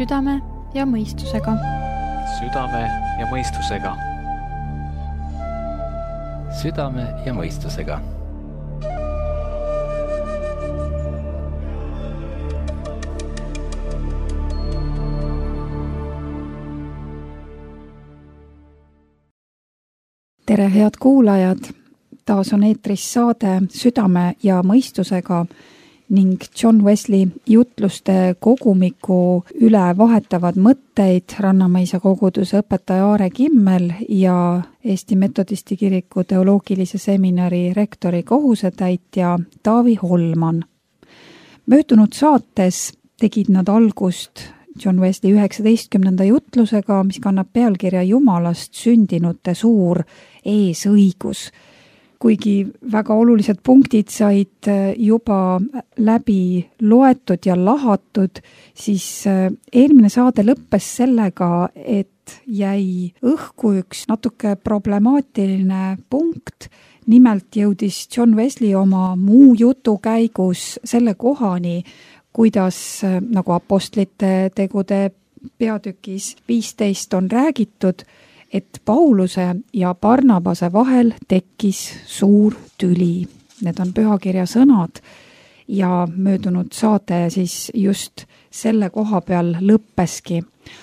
südame ja mõistusega. Südame ja mõistusega. Südame ja mõistusega. Tere, head kuulajad! Taas on eetris saade Südame ja mõistusega ning John Wesley jutluste kogumiku üle vahetavad mõtteid Rannamõisa koguduse õpetaja Aare Kimmel ja Eesti Metodisti Kiriku teoloogilise seminari rektori kohusetäitja Taavi Holman. Möödunud saates tegid nad algust John Wesley 19. jutlusega, mis kannab pealkirja Jumalast sündinute suur eesõigus. Kuigi väga olulised punktid said juba läbi loetud ja lahatud, siis eelmine saade lõppes sellega, et jäi õhku üks natuke problemaatiline punkt. Nimelt jõudis John Wesley oma muu jutu käigus selle kohani, kuidas nagu apostlite tegude peatükis 15 on räägitud, et Pauluse ja Barnabase vahel tekkis suur tüli. Need on pühakirja sõnad ja möödunud saade siis just selle koha peal lõppeski.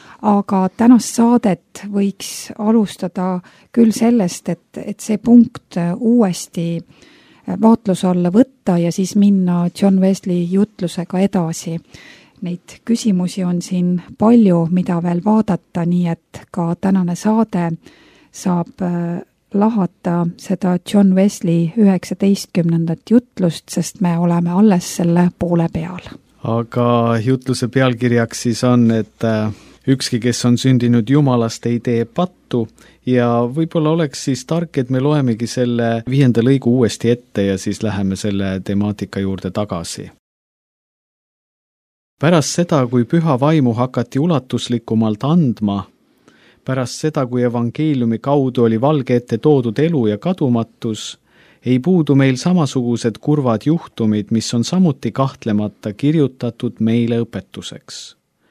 Aga tänast saadet võiks alustada küll sellest, et see punkt uuesti vaatluse alla võtta ja siis minna John Wesley jutlusega edasi. Neid küsimusi on siin palju, mida veel vaadata, nii et ka tänane saade saab lahata seda John Wesley 19. jutlust, sest me oleme alles selle poole peal. Aga jutluse pealkirjaks siis on, et ükski, kes on sündinud Jumalast, ei tee pattu ja võib-olla oleks siis tark, et me loemegi selle 5. lõigu uuesti ette ja siis läheme selle temaatika juurde tagasi. Pärast seda, kui püha vaimu hakati ulatuslikumalt andma, pärast seda, kui evangeeliumi kaudu oli valge ette toodud elu ja kadumatus, ei puudu meil samasugused kurvad juhtumid, mis on samuti kahtlemata kirjutatud meile õpetuseks.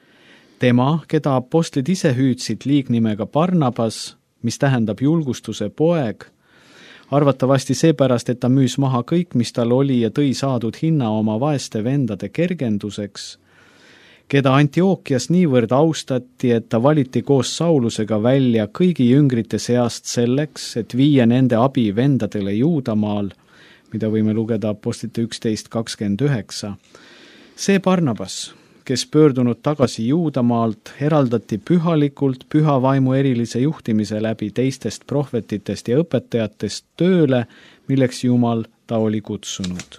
Tema, keda apostlid ise hüüdsid liignimega Barnabas, mis tähendab julgustuse poeg, arvatavasti seepärast, et ta müüs maha kõik, mis tal oli ja tõi saadud hinna oma vaeste vendade kergenduseks, keda Antiookias niivõrd austati, et ta valiti koos Saulusega välja kõigi jüngrite seast selleks, et viia nende abi vendadele Juudamaal, mida võime lugeda apostlite 11.29. See Barnabas, kes pöördunud tagasi Juudamaalt, eraldati pühalikult püha vaimu erilise juhtimise läbi teistest prohvetitest ja õpetajatest tööle, milleks Jumal ta oli kutsunud.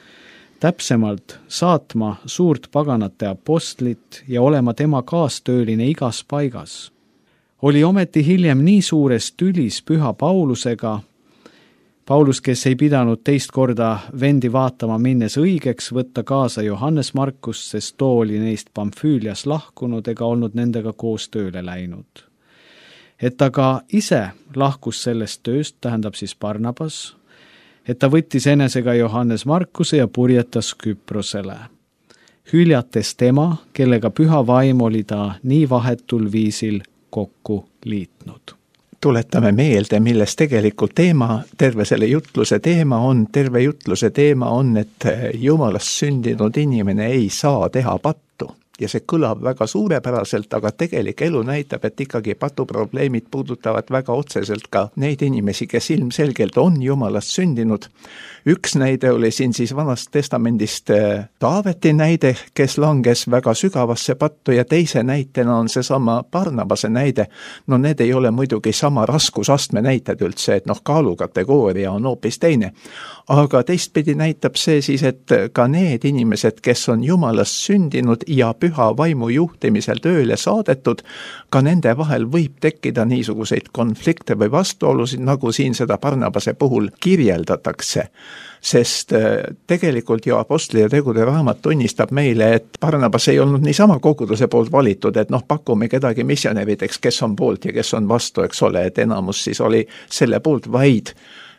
Täpsemalt saatma suurt paganate apostlit ja olema tema kaastööline igas paigas. Oli ometi hiljem nii suures tülis püha Paulusega, Paulus, kes ei pidanud teist korda vendi vaatama minnes õigeks võtta kaasa Johannes Markust, sest too oli neist Pamfüülias lahkunud ega olnud nendega koos tööle läinud. Et ta ka ise lahkus sellest tööst, tähendab siis Barnabas, et ta võttis enesega Johannes Markuse ja purjetas Küprosele. Hüljates tema, kellega püha vaim oli ta nii vahetul viisil kokku liitnud. Tuletame meelde, milles tegelikult terve selle jutluse teema on. Terve jutluse teema on, et Jumalast sündinud inimene ei saa teha pattu. Ja see kõlab väga suurepäraselt, aga tegelik elu näitab, et ikkagi patuprobleemid puudutavad väga otseselt ka neid inimesi, kes ilmselgelt on Jumalast sündinud. Üks näide oli siin siis Vanast testamendist Taaveti näide, kes langes väga sügavasse pattu ja teise näitena on seesama Barnabase näide. No need ei ole muidugi sama raskusastme näited üldse, et kaalukategooria on hoopis teine. Aga teistpidi näitab see siis, et ka need inimesed, kes on Jumalast sündinud ja püha vaimu juhtimisel tööle saadetud, ka nende vahel võib tekkida niisuguseid konflikte või vastuolusid, nagu siin seda Barnabase puhul kirjeldatakse. Sest tegelikult ju Apostlite tegude raamat tunnistab meile, et Barnabas ei olnud niisama koguduse poolt valitud, et pakume kedagi missionärideks, kes on poolt ja kes on vastu, eks ole, et enamus siis oli selle poolt, vaid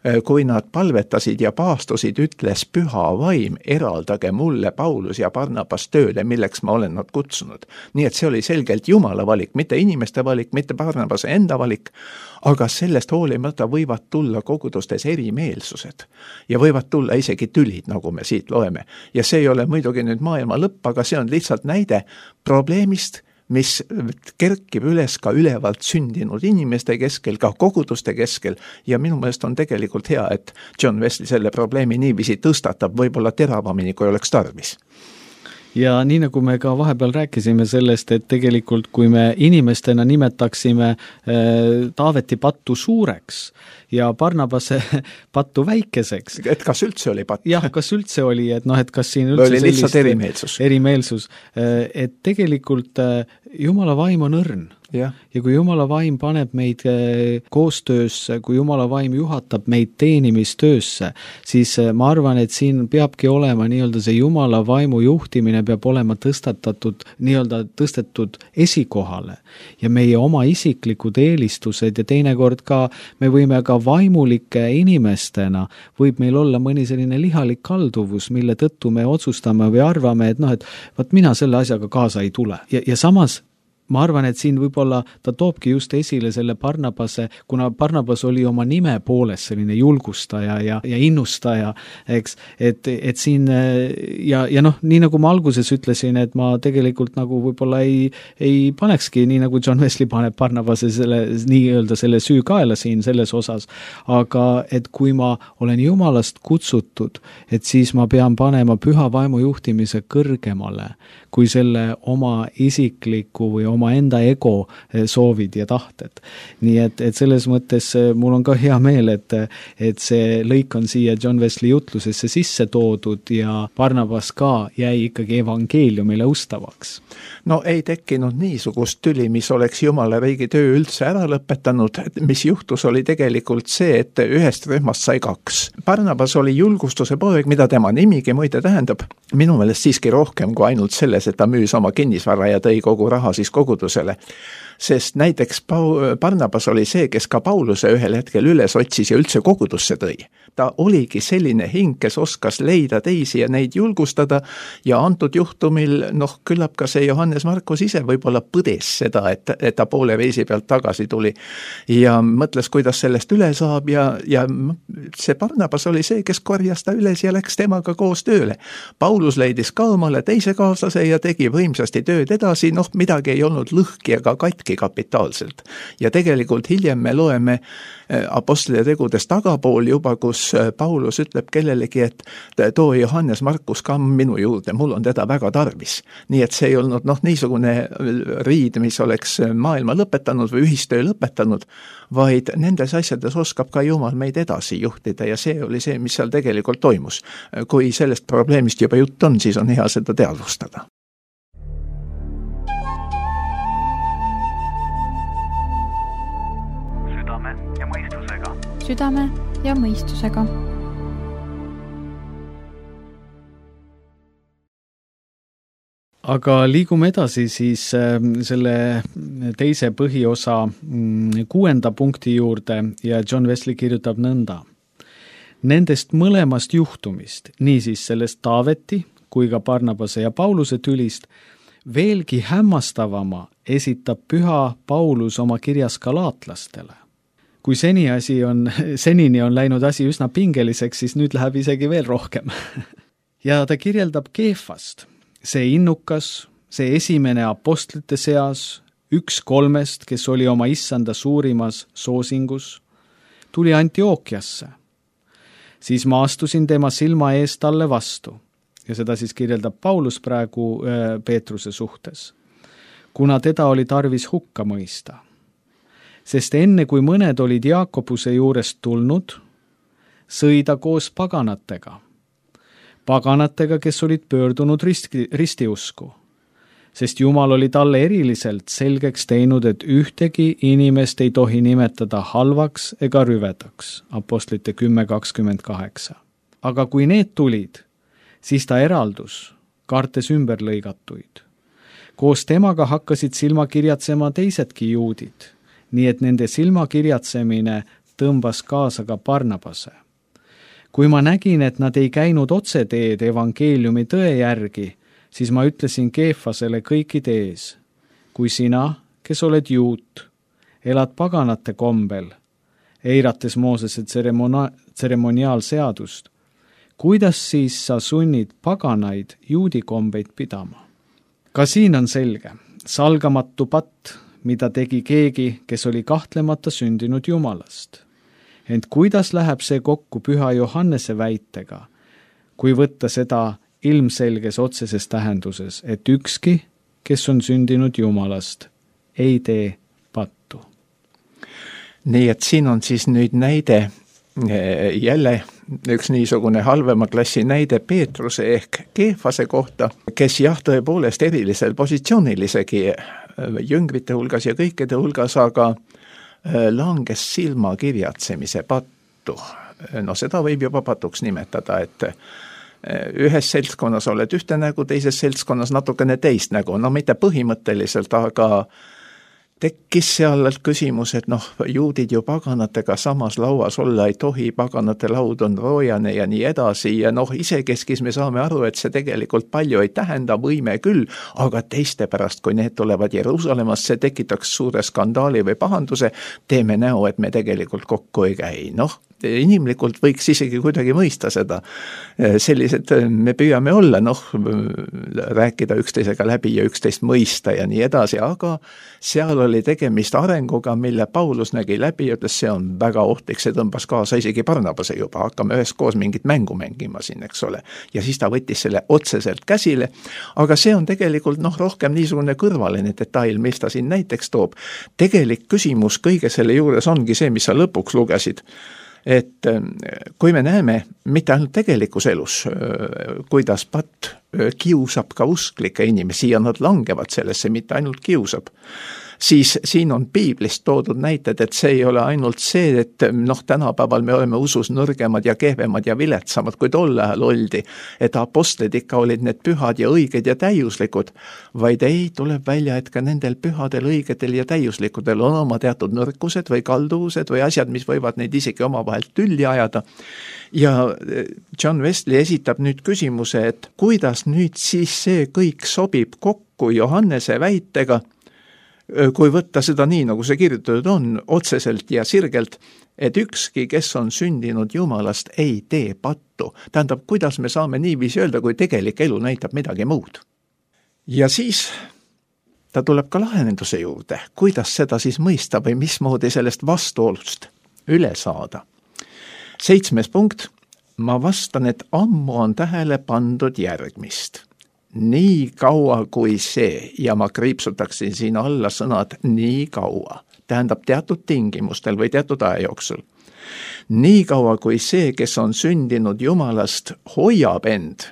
kui nad palvetasid ja paastusid, ütles Püha Vaim, eraldage mulle Paulus ja Barnabas tööle, milleks ma olen nad kutsunud. Nii et see oli selgelt Jumala valik, mitte inimeste valik, mitte Barnabase enda valik, aga sellest hoolimata võivad tulla kogudustes erimeelsused ja võivad tulla isegi tülid, nagu me siit loeme. Ja see ei ole muidugi nüüd maailma lõpp, aga see on lihtsalt näide probleemist, mis kerkib üles ka ülevalt sündinud inimeste keskel, ka koguduste keskel ja minu meelest on tegelikult hea, et John Wesley selle probleemi niiviisi tõstatab võib-olla teravamini, kui oleks tarvis. Ja nii nagu me ka vahepeal rääkisime sellest, et tegelikult kui me inimestena nimetaksime Taaveti pattu suureks ja Barnabase pattu väikeseks. Et kas üldse oli patt? Jah, kas üldse oli, et et kas siin üldse oli lihtsalt erimeelsus, et tegelikult Jumala vaim on õrn. Ja kui Jumala vaim paneb meid koostöösse, kui Jumala vaim juhatab meid teenimistöösse, siis ma arvan, et siin peabki olema nii-öelda see Jumala vaimu juhtimine peab olema tõstetud esikohale ja meie oma isiklikud eelistused ja teinekord ka me võime ka vaimulike inimestena, võib meil olla mõni selline lihalik kalduvus, mille tõttu me otsustame või arvame, et vaat mina selle asjaga kaasa ei tule ja samas ma arvan, et siin võib-olla ta toobki just esile selle Barnabase, kuna Barnabas oli oma nime poolest selline julgustaja ja innustaja, eks, et siin ja nii nagu ma alguses ütlesin, et ma tegelikult nagu võib-olla ei panekski nii nagu John Wesley paneb Barnabase selle süü kaela siin selles osas, aga et kui ma olen Jumalast kutsutud, et siis ma pean panema püha vaimu juhtimise kõrgemale kui selle oma isikliku või oma enda ego soovid ja tahted. Nii et selles mõttes mul on ka hea meel, et see lõik on siia John Wesley jutlusesse sisse toodud ja Barnabas ka jäi ikkagi evangeeliumile ustavaks. No ei tekkinud niisugust tüli, mis oleks Jumala riigi töö üldse ära lõpetanud, mis juhtus oli tegelikult see, et ühest rühmast sai 2. Barnabas oli julgustuse poeg, mida tema nimigi muide tähendab, minu meelest siiski rohkem kui ainult selles, et ta müüs oma kinnisvara ja tõi kogu raha siis kogudusele. Sest näiteks Barnabas oli see, kes ka Pauluse ühel hetkel üles otsis ja üldse kogudusse tõi. Ta oligi selline hing, kes oskas leida teisi ja neid julgustada ja antud juhtumil, küllap ka see Johannes Markus ise võib-olla põdes seda, et ta poole reisi pealt tagasi tuli ja mõtles, kuidas sellest üle saab ja see Barnabas oli see, kes korjas ta üles ja läks temaga koos tööle. Paulus leidis ka omale teise kaaslase ja tegi võimsasti tööd edasi, midagi ei olnud lõhki ega katki kapitaalselt. Ja tegelikult hiljem me loeme apostlite tegudes tagapool juba, kus Paulus ütleb kellelegi, et too Johannes Markus ka minu juurde, mul on teda väga tarvis. Nii et see ei olnud niisugune riid, mis oleks maailma lõpetanud või ühistöö lõpetanud, vaid nendes asjades oskab ka Jumal meid edasi juhtida ja see oli see, mis seal tegelikult toimus. Kui sellest probleemist juba jutt on, siis on hea seda teadvustada. Südame ja mõistusega. Aga liigume edasi siis selle teise põhiosa 6. punkti juurde ja John Wesley kirjutab nõnda. Nendest mõlemast juhtumist, niisiis sellest Taaveti kui ka Barnabase ja Pauluse tülist, veelgi hämmastavama esitab püha Paulus oma kirjas galaatlastele. Kui senini on läinud asi üsna pingeliseks, siis nüüd läheb isegi veel rohkem. Ja ta kirjeldab Keefast, see innukas, see esimene apostlite seas, 1/3, kes oli oma issanda suurimas soosingus, tuli Antiookiasse. Siis ma astusin tema silma ees talle vastu ja seda siis kirjeldab Paulus praegu Peetruse suhtes, kuna teda oli tarvis hukka mõista. Sest enne kui mõned olid Jaakobuse juurest tulnud, sõi ta koos paganatega, kes olid pöördunud ristiusku, sest Jumal oli talle eriliselt selgeks teinud, et ühtegi inimest ei tohi nimetada halvaks ega rüvedaks, apostlite 10:28. Aga kui need tulid, siis ta eraldus, kartes ümberlõigatuid. Koos temaga hakkasid silma kirjatsema teisedki juudid, nii et nende silmakirjatsemine tõmbas kaasa ka Barnabase. kui ma nägin, et nad ei käinud otseteed evangeeliumi tõe järgi, siis ma ütlesin Keefasele kõikide ees, kui sina, kes oled juut, elad paganate kombel, eirates Moosese tseremoniaalseadust, kuidas siis sa sunnid paganaid juudi kombeid pidama? Ka siin on selge, salgamatu patt, mida tegi keegi, kes oli kahtlemata sündinud Jumalast. Ent kuidas läheb see kokku Püha Johannese väitega, kui võtta seda ilmselges otseses tähenduses, et ükski, kes on sündinud Jumalast, ei tee pattu? Nii et siin on siis nüüd näide, jälle üks niisugune halvema klassi näide Peetruse ehk Keefase kohta, kes jah, tõepoolest erilisel positsioonil isegi jüngrite hulgas ja kõikide hulgas, aga langes silmakirjatsemise pattu. No seda võib juba patuks nimetada, et ühes seltskonnas oled ühte nägu, teises seltskonnas natukene teist nägu. No mitte põhimõtteliselt, aga tekkis seal küsimus, et juudid ju paganatega samas lauas olla ei tohi, paganate laud on roojane ja nii edasi ja isekeskis me saame aru, et see tegelikult palju ei tähenda, võime küll, aga teiste pärast, kui need tulevad Jeruusalemast, see tekitaks suure skandaali või pahanduse, teeme näo, et me tegelikult kokku ei käi. Inimlikult võiks isegi kuidagi mõista seda. Sellised me püüame olla, rääkida üksteisega läbi ja üksteist mõista ja nii edasi, aga seal oli tegemist arenguga, mille Paulus nägi läbi ja ütles, see on väga ohtlik, see tõmbas kaasa isegi Barnabase juba, hakkame üheskoos mingit mängu mängima siin, eks ole. Ja siis ta võttis selle otseselt käsile, aga see on tegelikult rohkem niisugune kõrvaline detail, mis ta siin näiteks toob. Tegelik küsimus kõige selle juures ongi see, mis sa lõpuks lugesid. Et kui me näeme mitte ainult tegelikus elus, kuidas patt kiusab ka usklikke inimesi ja nad langevad sellesse, mitte ainult kiusab, siis siin on piiblist toodud näited, et see ei ole ainult see, et tänapäeval me oleme usus nõrgemad ja kehvemad ja viletsamad, kui tol ajal oldi, et apostlid ikka olid need pühad ja õiged ja täiuslikud, vaid ei, tuleb välja, et ka nendel pühadel, õigedel ja täiuslikudel on oma teatud nõrkused või kalduvused või asjad, mis võivad neid isegi omavahel tülli ajada. Ja John Wesley esitab nüüd küsimuse, et kuidas nüüd siis see kõik sobib kokku Johannese väitega, kui võtta seda nii, nagu see kirjutatud on, otseselt ja sirgelt, et ükski, kes on sündinud Jumalast, ei tee pattu. Tähendab, kuidas me saame niiviisi öelda, kui tegelik elu näitab midagi muud. Ja siis ta tuleb ka lahenduse juurde, kuidas seda siis mõista või mismoodi sellest vastuolust üle saada. 7. punkt, ma vastan, et ammu on tähele pandud järgmist. Nii kaua kui see, ja ma kriipsutaksin siin alla sõnad nii kaua, tähendab teatud tingimustel või teatud aja jooksul. Nii kaua kui see, kes on sündinud Jumalast, hoiab end,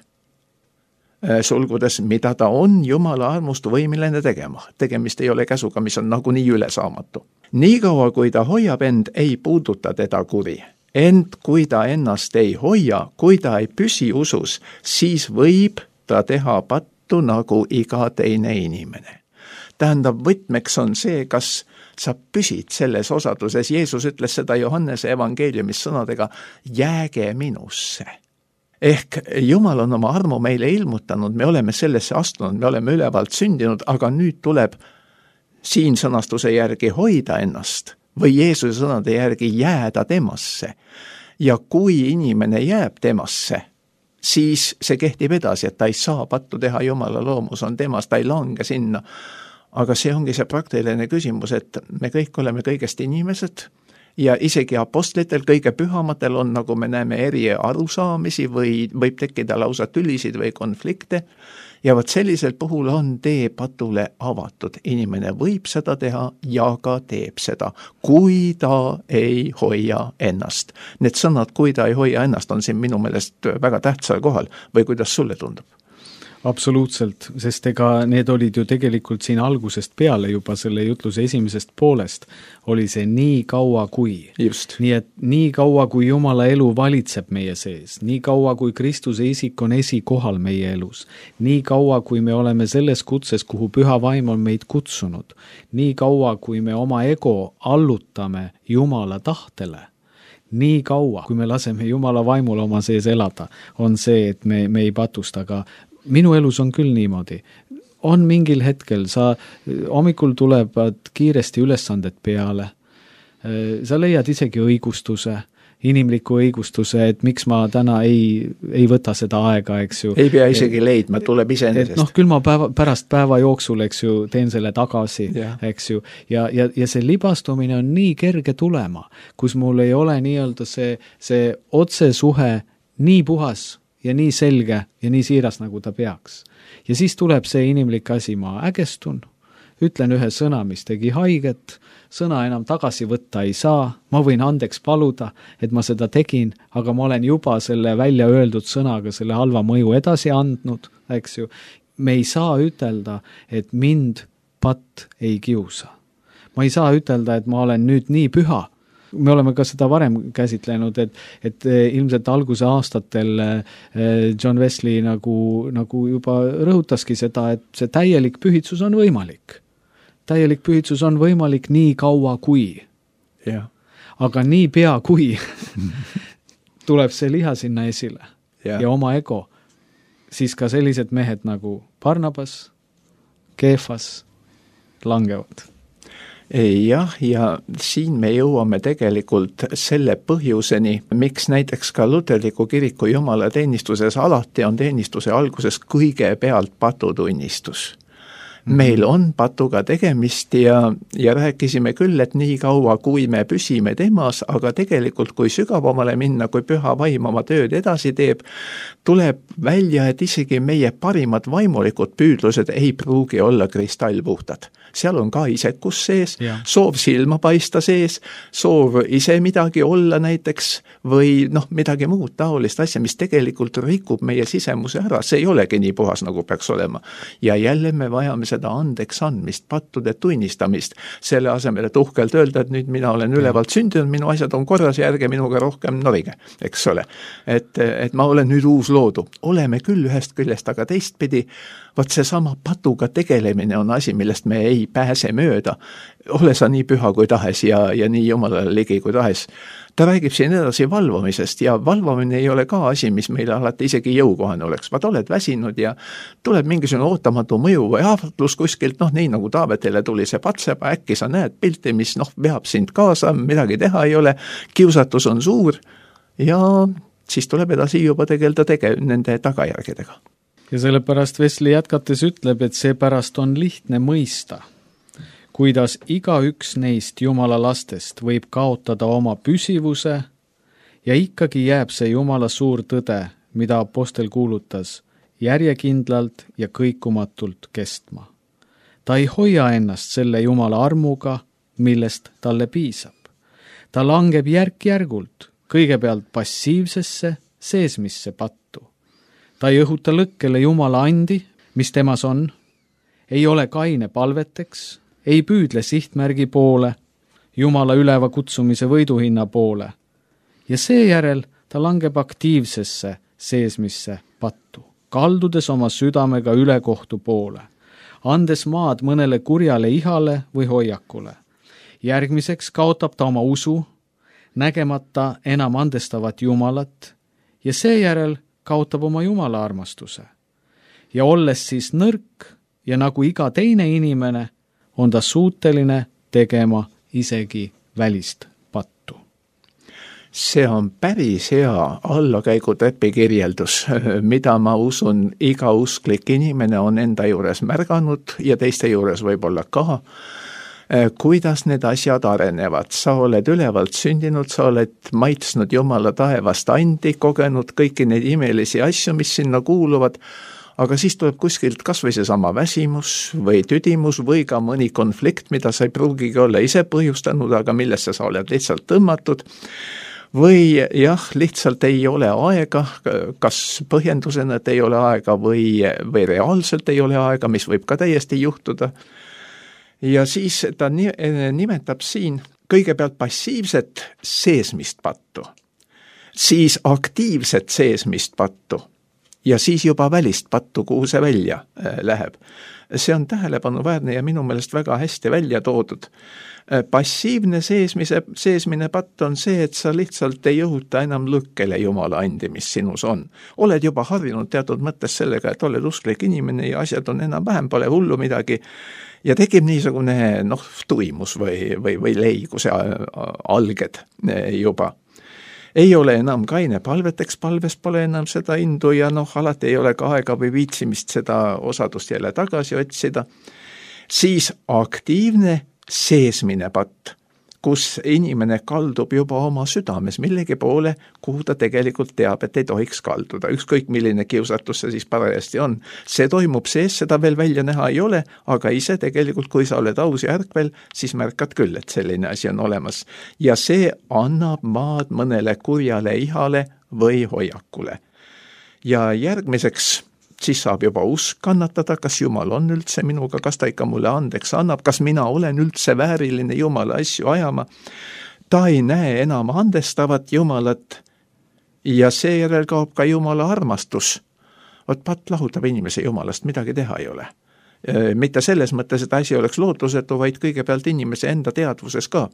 sulgudes, mida ta on Jumala armust võimeline tegema. Tegemist ei ole käsuga, mis on nagunii ülesaamatu. Nii kaua kui ta hoiab end, ei puuduta teda kuri. Ent kui ta ennast ei hoia, kui ta ei püsi usus, siis võib ta teha pattu nagu iga teine inimene. Tähendab, võtmeks on see, kas sa püsid selles osaduses. Jeesus ütles seda Johannese evangeeliumis sõnadega, jääge minusse. Ehk Jumal on oma armu meile ilmutanud, me oleme sellesse astunud, me oleme ülevalt sündinud, aga nüüd tuleb siin sõnastuse järgi hoida ennast või Jeesuse sõnade järgi jääda temasse. Ja kui inimene jääb temasse, siis see kehtib edasi, et ta ei saa pattu teha, Jumala loomus on temas, ta ei lange sinna. Aga see ongi see praktiline küsimus, et me kõik oleme kõigest inimesed ja isegi apostlitel, kõige pühamatel on, nagu me näeme, eri arusaamisi või võib tekkida lausa tülisid või konflikte. Ja vot sellisel puhul on tee patule avatud. Inimene võib seda teha ja ka teeb seda, kui ta ei hoia ennast. Need sõnad, kui ta ei hoia ennast, on siin minu meelest väga tähtsal kohal või kuidas sulle tundub? Absoluutselt, sest ega need olid ju tegelikult siin algusest peale juba selle jutluse esimesest poolest oli see nii kaua kui. Just. Nii et nii kaua kui Jumala elu valitseb meie sees, nii kaua kui Kristuse isik on esikohal meie elus, nii kaua kui me oleme selles kutses, kuhu Püha Vaim on meid kutsunud, nii kaua kui me oma ego allutame Jumala tahtele, nii kaua, kui me laseme Jumala vaimul oma sees elada, on see, et me ei patusta, aga minu elus on küll niimoodi. On mingil hetkel, sa hommikul tulevad kiiresti ülesanded peale, sa leiad isegi õigustuse, inimliku õigustuse, et miks ma täna ei võta seda aega, eks ju. Ei pea isegi leidma, tuleb iseenesest. Küll ma pärast päeva jooksul, eks ju, teen selle tagasi, eks ju. Ja see libastumine on nii kerge tulema, kus mul ei ole nii-öelda see otsesuhe nii puhas ja nii selge ja nii siiras, nagu ta peaks. Ja siis tuleb see inimlik asi, ma ägestun, ütlen ühe sõna, mis tegi haiget, sõna enam tagasi võtta ei saa, ma võin andeks paluda, et ma seda tegin, aga ma olen juba selle välja öeldud sõnaga selle halva mõju edasi andnud, eks ju. Me ei saa ütelda, et mind patt ei kiusa. Ma ei saa ütelda, et ma olen nüüd nii püha. Me oleme ka seda varem käsitlenud, et ilmselt alguse aastatel John Wesley nagu juba rõhutaski seda, et see täielik pühitsus on võimalik. Täielik pühitsus on võimalik nii kaua kui. Ja. Aga nii pea kui tuleb see liha sinna esile ja oma ego, siis ka sellised mehed nagu Barnabas, Keefas langevad. Jah, ja siin me jõuame tegelikult selle põhjuseni, miks näiteks ka luterliku kiriku jumalateenistuses alati on teenistuse alguses kõigepealt patutunnistus. Meil on patuga tegemist ja rääkisime küll, et nii kaua, kui me püsime temas, aga tegelikult kui sügavamale minna, kui püha vaim oma tööd edasi teeb, tuleb välja, et isegi meie parimad vaimulikud püüdlused ei pruugi olla kristallpuhtad. Seal on ka isekus sees, soov silma paista sees, soov ise midagi olla näiteks või midagi muud taolist asja, mis tegelikult rikub meie sisemuse ära, see ei olegi nii puhas, nagu peaks olema. Ja jälle me vajame seda andeks andmist, pattude tunnistamist, selle asemel, et uhkelt öelda, et nüüd mina olen ülevalt sündinud, minu asjad on korras ja ärge minuga rohkem norige, eks ole. Et ma olen nüüd uus loodu. Oleme küll ühest küljest, aga teistpidi, vaat see sama patuga tegelemine on asi, millest me ei pääse mööda. Ole sa nii püha kui tahes ja nii jumalale ligi kui tahes. Ta räägib siin edasi valvamisest ja valvamine ei ole ka asi, mis meile alati isegi jõukohane oleks. Vaat oled väsinud ja tuleb mingisugune ootamatu mõju või ahvatlus kuskilt, nii nagu Taavetile tuli see patseba, äkki sa näed pilti, mis veab sind kaasa, midagi teha ei ole, kiusatus on suur ja siis tuleb edasi juba tegelda nende tagajärgedega. Ja sellepärast Wesley jätkates ütleb, et seepärast on lihtne mõista, kuidas igaüks neist Jumala lastest võib kaotada oma püsivuse ja ikkagi jääb see Jumala suur tõde, mida apostel kuulutas, järjekindlalt ja kõikumatult kestma. Ta ei hoia ennast selle Jumala armuga, millest talle piisab. Ta langeb järk-järgult, kõigepealt passiivsesse, seesmisse pattu. Ta ei õhuta lõkkele Jumala andi, mis temas on, ei ole kaine palveteks, ei püüdle sihtmärgi poole, Jumala üleva kutsumise võiduhinna poole. Ja seejärel ta langeb aktiivsesse seesmisse pattu, kaldudes oma südamega ülekohtu poole, andes maad mõnele kurjale ihale või hoiakule. Järgmiseks kaotab ta oma usu, nägemata enam andestavat Jumalat ja seejärel kaotab oma Jumala armastuse. Ja olles siis nõrk ja nagu iga teine inimene, on ta suuteline tegema isegi välist pattu. See on päris hea allakäigutäpi kirjeldus, mida ma usun, iga usklik inimene on enda juures märganud ja teiste juures võib-olla ka, kuidas need asjad arenevad. Sa oled ülevalt sündinud, sa oled maitsnud Jumala taevast andi, kogenud kõiki neid imelisi asju, mis sinna kuuluvad, aga siis tuleb kuskilt kas või seesama väsimus või tüdimus või ka mõni konflikt, mida sa ei pruugigi olla ise põhjustanud, aga millesse sa oled lihtsalt tõmmatud. Või lihtsalt ei ole aega, kas põhjendusena, et ei ole aega või reaalselt ei ole aega, mis võib ka täiesti juhtuda. Ja siis ta nimetab siin kõigepealt passiivset seesmist pattu, siis aktiivset seesmist pattu ja siis juba välist pattu, kuhu see välja läheb. See on tähelepanuväärne ja minu meelest väga hästi välja toodud. Passiivne seesmine patt on see, et sa lihtsalt ei õhuta enam lõkkele Jumala andi, mis sinus on. Oled juba harjunud teatud mõttes sellega, et oled usklik inimene ja asjad on enam-vähem, pole hullu midagi ja tekib niisugune tuimus või leiguse alged juba. Ei ole enam kaine palveteks, palves pole enam seda indu ja alati ei ole ka aega või viitsimist seda osadust jälle tagasi otsida. Siis aktiivne seesmine patt, kus inimene kaldub juba oma südames millegi poole, kuhu ta tegelikult teab, et ei tohiks kalduda. Ükskõik milline kiusatus see siis parajasti on. See toimub sees, seda veel välja näha ei ole, aga ise tegelikult, kui sa oled aus ja ärkvel, siis märkad küll, et selline asi on olemas. Ja see annab maad mõnele kurjale ihale või hoiakule. Ja järgmiseks siis saab juba usk kannatada, kas Jumal on üldse minuga, kas ta ikka mulle andeks annab, kas mina olen üldse vääriline Jumala asju ajama. Ta ei näe enam andestavat Jumalat ja seejärel kaob ka Jumala armastus. Patt lahutab inimese Jumalast, midagi teha ei ole. Mitte selles mõttes, et asi oleks lootusetu, vaid kõigepealt inimese enda teadvuses ka.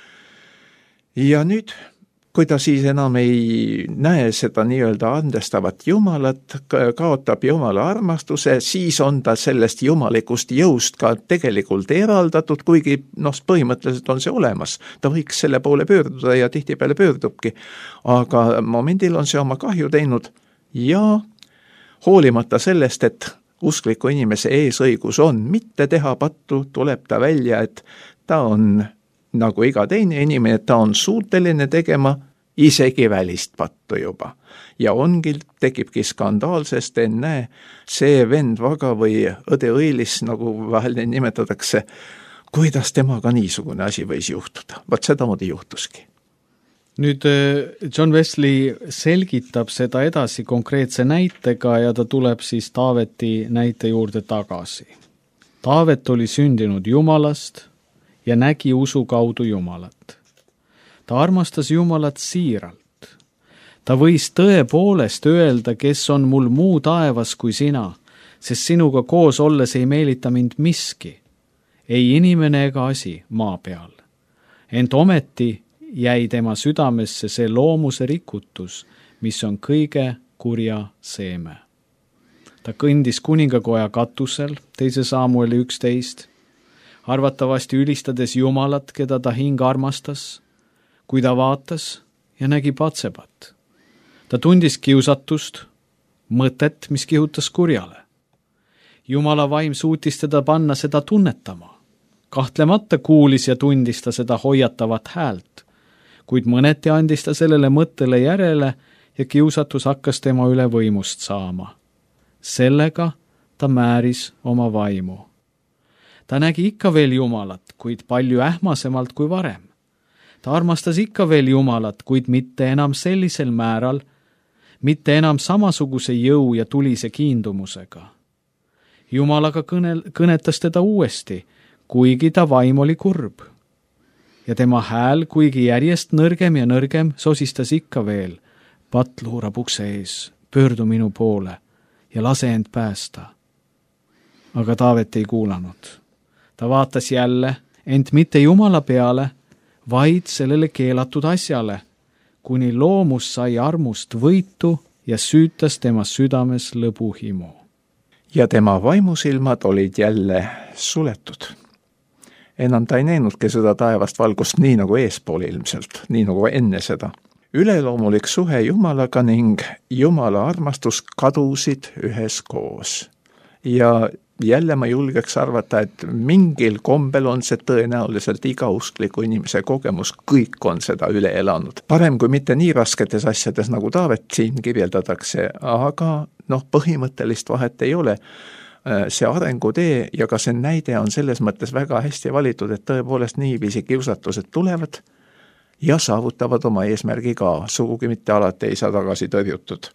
Ja nüüd, kui ta siis enam ei näe seda nii-öelda andestavat Jumalat, kaotab Jumala armastuse, siis on ta sellest jumalikust jõust ka tegelikult eraldatud, kuigi põhimõtteliselt on see olemas. Ta võiks selle poole pöörduda ja tihtipeale pöördubki, aga momendil on see oma kahju teinud ja hoolimata sellest, et uskliku inimese eesõigus on mitte teha pattu, tuleb ta välja, et ta on nagu iga teine inimene, ta on suuteline tegema isegi välist pattu juba. Ja tekibki skandaal, sest ennäe, see vend Vaga või õde Õilis, nagu vahel nimetatakse, kuidas temaga niisugune asi võis juhtuda. Vaat sedamoodi juhtuski. Nüüd John Wesley selgitab seda edasi konkreetse näitega ja ta tuleb siis Taaveti näite juurde tagasi. Taavet oli sündinud Jumalast ja nägi usu kaudu Jumalat. Ta armastas Jumalat siiralt. Ta võis tõepoolest öelda, kes on mul muu taevas kui sina, sest sinuga koos olles ei meelita mind miski, ei inimene ega asi maa peal. Ent ometi jäi tema südamesse see loomuse rikutus, mis on kõige kurja seeme. Ta kõndis kuningakoja katusel, 2 Samueli 11, arvatavasti ülistades Jumalat, keda ta hing armastas, kui ta vaatas ja nägi Patsebat. Ta tundis kiusatust, mõtet, mis kihutas kurjale. Jumala vaim suutis teda panna seda tunnetama. Kahtlemata kuulis ja tundis ta seda hoiatavat häält, kuid mõneti andis ta sellele mõttele järele ja kiusatus hakkas tema üle võimust saama. Sellega ta määris oma vaimu. Ta nägi ikka veel Jumalat, kuid palju ähmasemalt kui varem. Ta armastas ikka veel Jumalat, kuid mitte enam sellisel määral, mitte enam samasuguse jõu ja tulise kiindumusega. Jumalaga kõnetas teda uuesti, kuigi ta vaim oli kurb. Ja tema hääl, kuigi järjest nõrgem ja nõrgem, sosistas ikka veel. Patt luurab ukse ees, pöördu minu poole ja lase end päästa. Aga Taavet ei kuulanud. Ta vaatas jälle, ent mitte Jumala peale, vaid sellele keelatud asjale, kuni loomus sai armust võitu ja süütas tema südames lõbuhimu. Ja tema vaimusilmad olid jälle suletud. Enam ta ei näinudki seda taevast valgust nii nagu eespool ilmselt, nii nagu enne seda. Üleloomulik suhe Jumalaga ning Jumala armastus kadusid üheskoos. Ja jälle ma julgeks arvata, et mingil kombel on see tõenäoliselt iga uskliku inimese kogemus, kõik on seda üle elanud. Parem kui mitte nii rasketes asjades, nagu Taavet siin kirjeldatakse, aga põhimõttelist vahet ei ole. See arengutee ja ka see näide on selles mõttes väga hästi valitud, et tõepoolest niiviisi kiusatused tulevad ja saavutavad oma eesmärgi ka, sugugi mitte alati ei saa tagasi tõrjutud.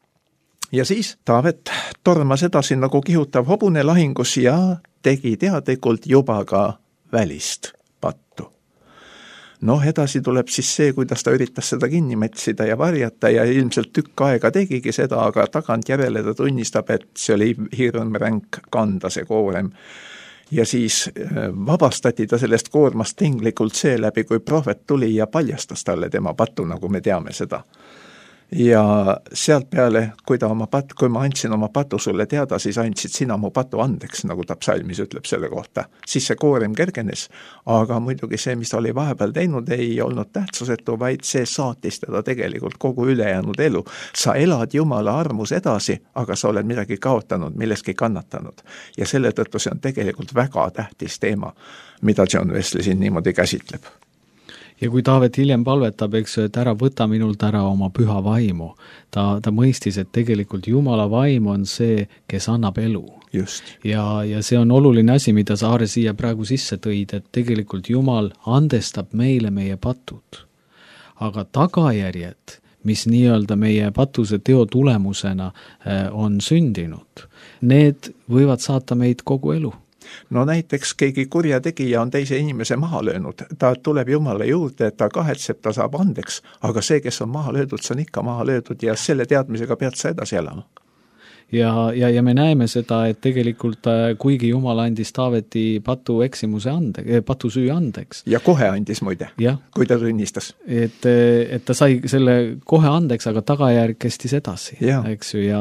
Ja siis Taavet tormas edasi nagu kihutav hobune lahingus ja tegi teadlikult juba ka välist pattu. Noh, edasi tuleb siis see, kuidas ta üritas seda kinni metsida ja varjata ja ilmselt tükk aega tegigi seda, aga tagantjärele ta tunnistab, et see oli hirm ränk kanda see koorem. Ja siis vabastati ta sellest koormast tinglikult seeläbi, kui prohvet tuli ja paljastas talle tema patu, nagu me teame seda. Ja sealt peale, kui ma andsin oma patu sulle teada, siis andsid sina mu patu andeks, nagu ta psalmis ütleb selle kohta. Siis see koorem kergenes, aga muidugi see, mis ta oli vahepeal teinud, ei olnud tähtsusetu, vaid see saatis teda tegelikult kogu ülejäänud elu. Sa elad Jumala armus edasi, aga sa oled midagi kaotanud, milleski kannatanud. Ja selle tõttu see on tegelikult väga tähtis teema, mida John Wesley siin niimoodi käsitleb. Ja kui Taavet hiljem palvetab, eks, et ära võta minult ära oma püha vaimu, ta mõistis, et tegelikult Jumala vaim on see, kes annab elu. Just. Ja see on oluline asi, mida sa, Aare, siia praegu sisse tõid, et tegelikult Jumal andestab meile meie patud. Aga tagajärjed, mis nii-öelda meie patuse teo tulemusena on sündinud, need võivad saata meid kogu elu. No näiteks keegi kurjategija on teise inimese maha löönud, ta tuleb Jumala juurde, ta kahetseb, ta saab andeks, aga see, kes on maha löödud, see on ikka maha löödud ja selle teadmisega pead sa edasi elama. Ja me näeme seda, et tegelikult kuigi Jumal andis Taaveti patusüü andeks. Ja kohe andis muide, kui ta tunnistas. Et ta sai selle kohe andeks, aga tagajärg kestis edasi, eks ju,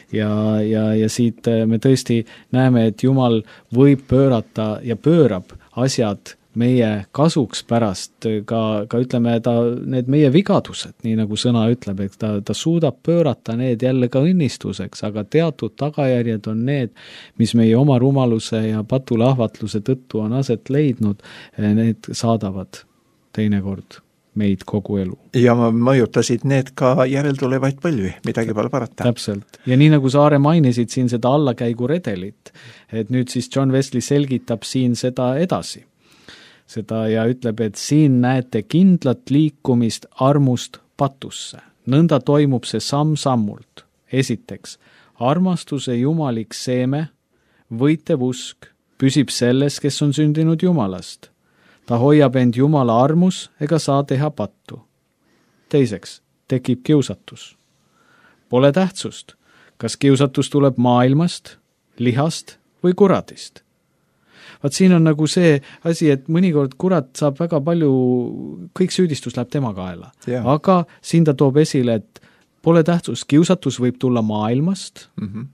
ja siit me tõesti näeme, et Jumal võib pöörata ja pöörab asjad meie kasuks pärast, ka ütleme, need meie vigadused, nii nagu sõna ütleb, et ta suudab pöörata need jälle ka õnnistuseks, aga teatud tagajärjed on need, mis meie oma rumaluse ja patulahvatluse tõttu on aset leidnud, need saadavad teinekord meid kogu elu. Ja mõjutasid need ka järeltulevaid põlvi, midagi pole parata. Täpselt. Ja nii nagu sa, Aare, mainisid siin seda allakäigu redelit, et nüüd siis John Wesley selgitab siin seda edasi. Ja ütleb, et siin näete kindlat liikumist armust patusse. Nõnda toimub see samm-sammult. Esiteks, armastuse jumalik seeme, võitev usk, püsib selles, kes on sündinud Jumalast. Ta hoiab end Jumala armus ega saa teha pattu. Teiseks, tekib kiusatus. Pole tähtsust, kas kiusatus tuleb maailmast, lihast või kuradist. Vaat siin on nagu see asi, et mõnikord kurat saab väga palju, kõik süüdistus läheb tema kaela. Aga siin ta toob esile, et pole tähtsus, kiusatus võib tulla maailmast,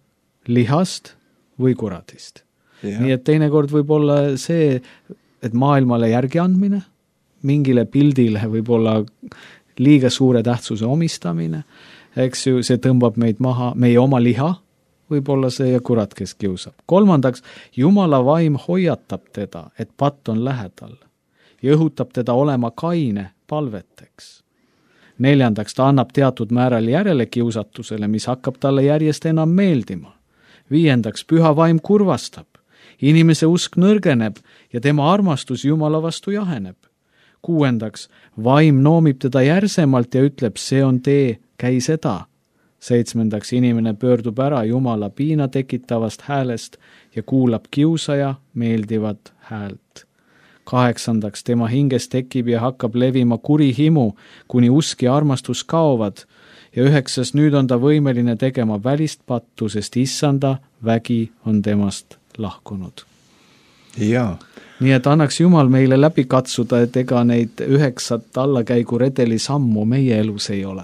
lihast või kuradist. Nii et teinekord võib olla see, et maailmale järgi andmine, mingile pildile võib olla liiga suure tähtsuse omistamine, eks ju, see tõmbab meid maha, meie oma liha, võib-olla see ja kurat, kes kiusab. Kolmandaks, Jumala vaim hoiatab teda, et patt on lähedal ja õhutab teda olema kaine palveteks. Neljandaks, ta annab teatud määral järele kiusatusele, mis hakkab talle järjest enam meeldima. Viiendaks, püha vaim kurvastab. Inimese usk nõrgeneb ja tema armastus Jumala vastu jaheneb. Kuuendaks, vaim noomib teda järsemalt ja ütleb, see on tee, käi seda. Seitsmendaks, inimene pöördub ära Jumala piina tekitavast häälest ja kuulab kiusaja meeldivat häält. Kaheksandaks, tema hinges tekib ja hakkab levima kuri himu, kuni usk ja armastus kaovad. Ja üheksas, nüüd on ta võimeline tegema välist pattu, sest issanda vägi on temast lahkunud. Jaa. Nii et annaks Jumal meile läbi katsuda, et ega neid 9 allakäigu redeli sammu meie elus ei ole.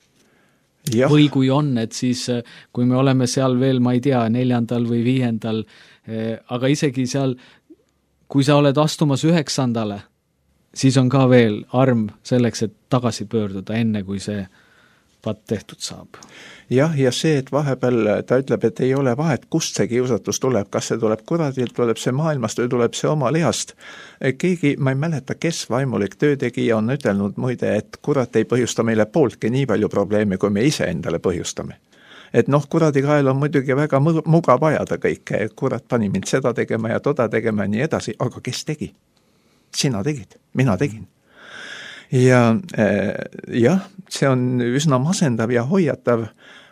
Ja. Või kui on, et siis kui me oleme seal veel, ma ei tea, 4. või 5. Aga isegi seal, kui sa oled astumas 9. siis on ka veel arm selleks, et tagasi pöörduda, enne kui see patt tehtud saab. Jah, ja see, et vahepeal ta ütleb, et ei ole vahet, kust see kiusatus tuleb, kas see tuleb kuradilt, tuleb see maailmast või tuleb see oma lihast. Keegi, ma ei mäleta, kes vaimulik töötegija on ütelnud muide, et kurat ei põhjusta meile pooltki nii palju probleeme, kui me ise endale põhjustame. Et kuradi kael on muidugi väga mugav ajada kõike, kurat pani mind seda tegema ja toda tegema ja nii edasi, aga kes tegi? Sina tegid, mina tegin. Ja jah, see on üsna masendav ja hoiatav,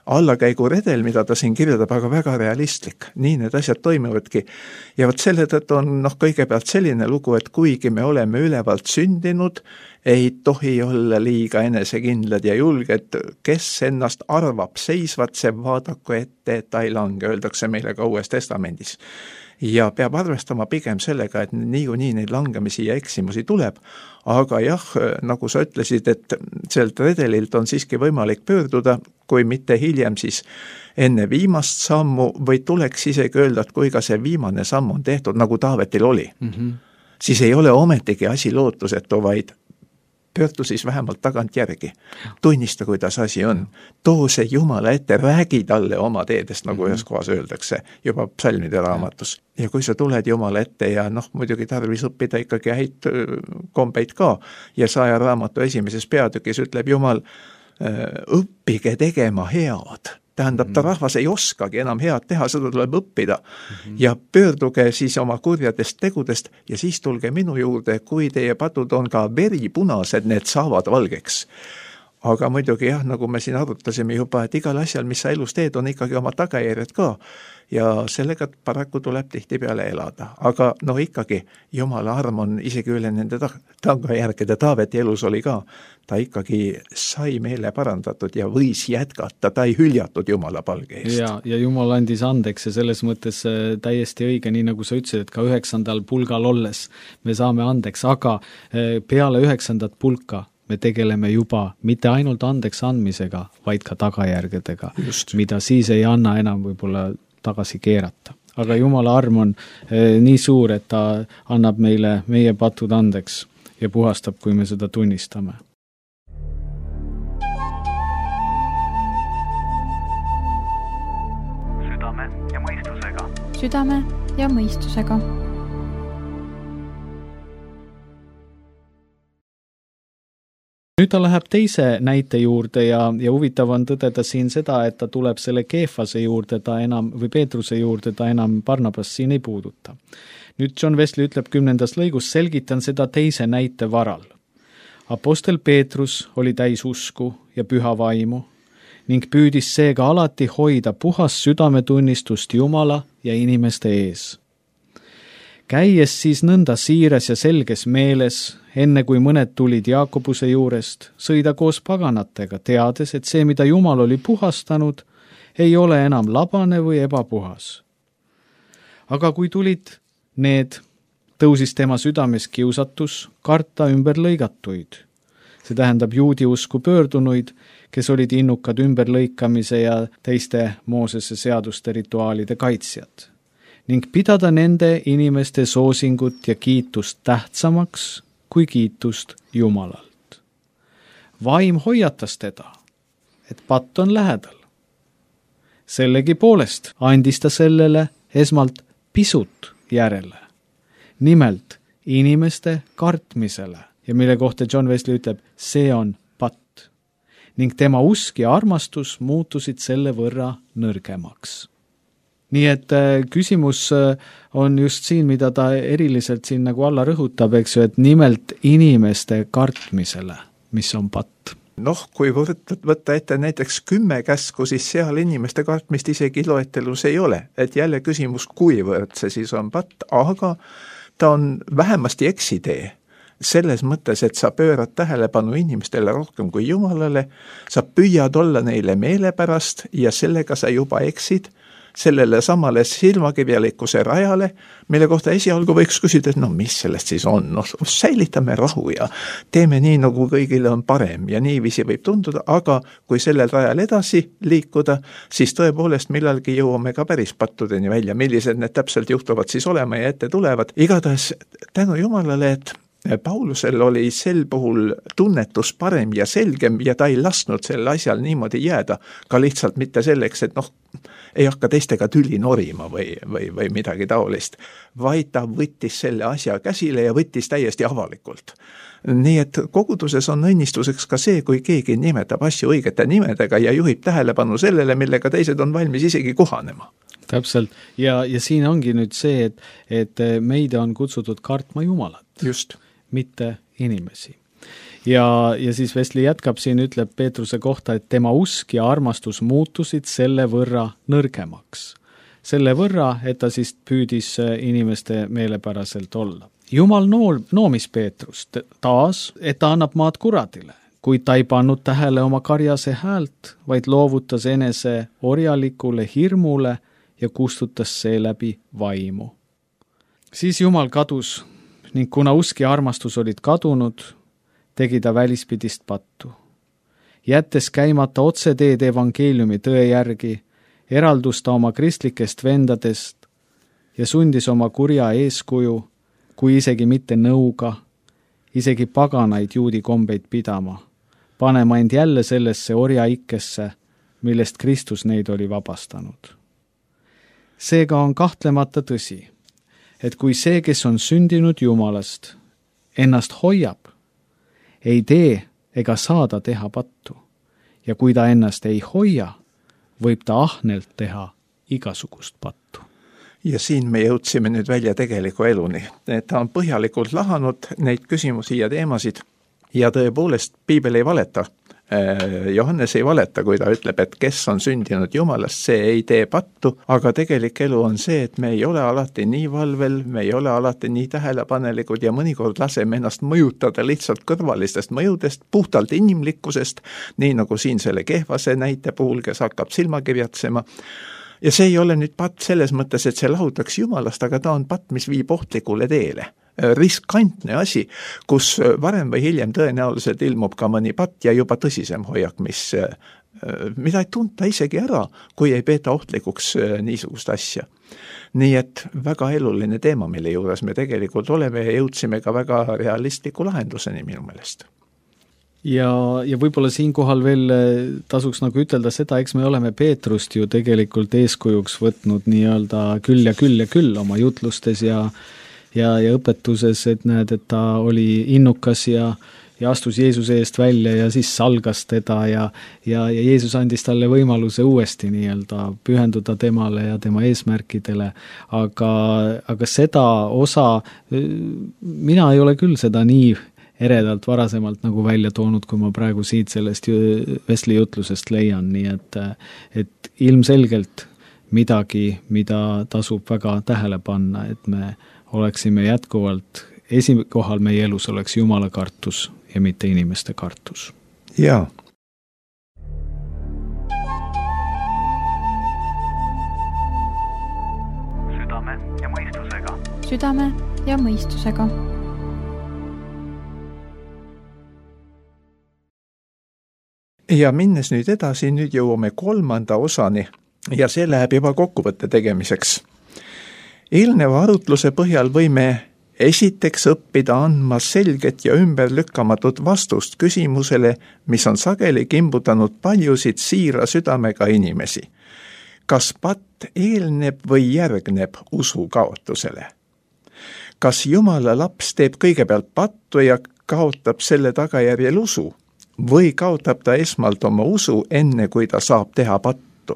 allakäiguredel, mida ta siin kirjeldab, aga väga realistlik. Nii need asjad toimuvadki. Ja vot selle tõttu on kõigepealt selline lugu, et kuigi me oleme ülevalt sündinud, ei tohi olla liiga enesekindlad ja julged, kes ennast arvab seisvat, see vaadaku ette, et ta ei lange, öeldakse meile ka Uues Testamendis. Ja peab arvestama pigem sellega, et niikuinii neid langemisi ja eksimusi tuleb, aga jah, nagu sa ütlesid, et sealt redelilt on siiski võimalik pöörduda, kui mitte hiljem, siis enne viimast sammu, või tuleks isegi öelda, et kui ka see viimane samm on tehtud, nagu Taavetil oli, siis ei ole ometigi asi lootusetu, vaid pöördu siis vähemalt tagant järgi. Tunnista, kuidas asi on. Too see Jumala ette, räägi talle oma teedest, nagu ühes kohas öeldakse, juba psalmide raamatus. Ja kui sa tuled Jumala ette ja muidugi tarvis õppida ikkagi häid kombeid ka, ja 100 raamatu esimeses peatükis ütleb Jumal, õppige tegema head. Tähendab, ta rahvas ei oskagi enam head teha, seda tuleb õppida. Ja pöörduge siis oma kurjadest tegudest ja siis tulge minu juurde, kui teie patud on ka veripunased, need saavad valgeks. Aga muidugi jah, nagu me siin arutasime juba, et igal asjal, mis sa elus teed, on ikkagi oma tagajärjed ka. Ja sellega paraku tuleb tihtipeale elada. Aga ikkagi Jumala arm on isegi üle nende tagajärgede. Taaveti elus oli ka. Ta ikkagi sai meele parandatud ja võis jätkata. Ta ei hüljatud Jumala palge eest. Ja Jumal andis andeks ja selles mõttes täiesti õige, nii nagu sa ütlesid, et ka 9. pulgal olles me saame andeks, aga peale 9. pulka me tegeleme juba mitte ainult andeks andmisega, vaid ka tagajärgedega, mida siis ei anna enam võib-olla tagasi keerata. Aga Jumala arm on nii suur, et ta annab meile meie patud andeks ja puhastab, kui me seda tunnistame. Südame ja mõistusega. Südame ja mõistusega. Nüüd ta läheb teise näite juurde ja huvitav on tõdeda siin seda, et ta tuleb selle Keefase juurde, ta enam, või Peetruse juurde, ta enam Barnabas siin ei puuduta. Nüüd John Wesley ütleb 10. lõigus, selgitan seda teise näite varal. Apostel Peetrus oli täis usku ja püha vaimu ning püüdis seega alati hoida puhas südametunnistust Jumala ja inimeste ees. Käies siis nõnda siiras ja selges meeles, enne kui mõned tulid Jaakobuse juurest, sõida koos paganatega, teades, et see, mida Jumal oli puhastanud, ei ole enam labane või ebapuhas. Aga kui tulid need, tõusis tema südames kiusatus karta ümberlõigatuid. See tähendab juudi usku pöördunuid, kes olid innukad ümberlõikamise ja teiste Moosese seaduste rituaalide kaitsjad. Ning pidada nende inimeste soosingut ja kiitust tähtsamaks kui kiitust Jumalalt. Vaim hoiatas teda, et patt on lähedal. Sellegi poolest andis ta sellele esmalt pisut järele, nimelt inimeste kartmisele, ja mille kohta John Wesley ütleb, see on patt. Ning tema usk ja armastus muutusid selle võrra nõrgemaks. Nii et küsimus on just siin, mida ta eriliselt siin nagu alla rõhutab, eks ju, et nimelt inimeste kartmisele, mis on patt. Kui võtta ette näiteks 10 käsku, siis seal inimeste kartmist isegi loetelus ei ole. Et jälle küsimus, kuivõrd see siis on patt, aga ta on vähemasti eksitee. Selles mõttes, et sa pöörad tähelepanu inimestele rohkem kui Jumalale, sa püüad olla neile meelepärast ja sellega sa juba eksid sellele samale silmakirjalikkuse rajale, mille kohta esialgu võiks küsida, et mis sellest siis on? Säilitame rahu ja teeme nii, nagu kõigile on parem ja niiviisi võib tunduda, aga kui sellel rajal edasi liikuda, siis tõepoolest millalgi jõuame ka päris pattudeni välja, millised need täpselt juhtuvad siis olema ja ette tulevad. Igatahes tänu Jumalale, et Paulusel oli sel puhul tunnetus parem ja selgem ja ta ei lasknud sel asjal niimoodi jääda, ka lihtsalt mitte selleks, et ei hakka teistega tüli norima või midagi taolist, vaid ta võttis selle asja käsile ja võttis täiesti avalikult. Nii et koguduses on õnnistuseks ka see, kui keegi nimetab asju õigete nimedega ja juhib tähelepanu sellele, millega teised on valmis isegi kohanema. Täpselt, ja siin ongi nüüd see, et meid on kutsutud kartma Jumalat. Just. Mitte inimesi. ja siis Wesley jätkab siin, ütleb Peetruse kohta, et tema usk ja armastus muutusid selle võrra nõrgemaks. Selle võrra, et ta siis püüdis inimeste meelepäraselt olla. Jumal noomis Peetrust taas, et ta annab maad kuradile, kuid ta ei pannud tähele oma karjase häält, vaid loovutas enese orjalikule hirmule ja kustutas seeläbi vaimu. Siis Jumal kadus ning kuna usk ja armastus olid kadunud, tegi ta välispidist pattu. Jättes käimata otseteed evangeeliumi tõe järgi, eraldus ta oma kristlikest vendadest ja sundis oma kurja eeskuju, kui isegi mitte nõuga, isegi paganaid juudi kombeid pidama, panema end jälle sellesse orjaikkesse, millest Kristus neid oli vabastanud. Seega on kahtlemata tõsi, et kui see, kes on sündinud Jumalast, ennast hoiab, ei tee ega saada teha pattu, ja kui ta ennast ei hoia, võib ta ahnelt teha igasugust pattu. Ja siin me jõudsime nüüd välja tegeliku eluni. Ta on põhjalikult lahanud neid küsimusi ja teemasid ja tõepoolest Piibel ei valeta. Johannes ei valeta, kui ta ütleb, et kes on sündinud Jumalast, see ei tee pattu, aga tegelik elu on see, et me ei ole alati nii valvel, me ei ole alati nii tähelepanelikud ja mõnikord laseme ennast mõjutada lihtsalt kõrvalistest mõjudest, puhtalt inimlikkusest, nii nagu siin selle kehvase näite puhul, kes hakkab silma kirjatsema. Ja see ei ole nüüd patt selles mõttes, et see lahutaks Jumalast, aga ta on patt, mis viib ohtlikule teele. Riskantne asi, kus varem või hiljem tõenäoliselt ilmub ka mõni patt ja juba tõsisem hoiak, mida ei tunta isegi ära, kui ei peeta ohtlikuks niisugust asja. Nii et väga eluline teema, mille juures me tegelikult oleme ja jõudsime ka väga realistliku lahenduseni minu meelest. Ja võib-olla siinkohal veel tasuks nagu ütelda seda, eks me oleme Peetrust ju tegelikult eeskujuks võtnud nii-öelda küll oma jutlustes ja õpetuses, et näed, et ta oli innukas ja astus Jeesuse eest välja ja siis salgas teda ja Jeesus andis talle võimaluse uuesti nii-öelda pühenduda temale ja tema eesmärkidele, aga seda osa, mina ei ole küll seda nii eredalt varasemalt nagu välja toonud, kui ma praegu siit sellest Wesley jutlusest leian, nii et ilmselgelt midagi, mida tasub väga tähele panna, et me oleksime jätkuvalt, esikohal meie elus oleks Jumala kartus ja mitte inimeste kartus. Jaa. Südame ja mõistusega. Südame ja mõistusega. Ja minnes nüüd edasi, nüüd jõuame 3. osani ja see läheb juba kokkuvõtte tegemiseks. Eelneva arutluse põhjal võime esiteks õppida andma selget ja ümberlükkamatut vastust küsimusele, mis on sageli kimbutanud paljusid siira südamega inimesi. Kas patt eelneb või järgneb usu kaotusele? Kas Jumala laps teeb kõigepealt pattu ja kaotab selle tagajärjel usu? Või kaotab ta esmalt oma usu enne, kui ta saab teha pattu?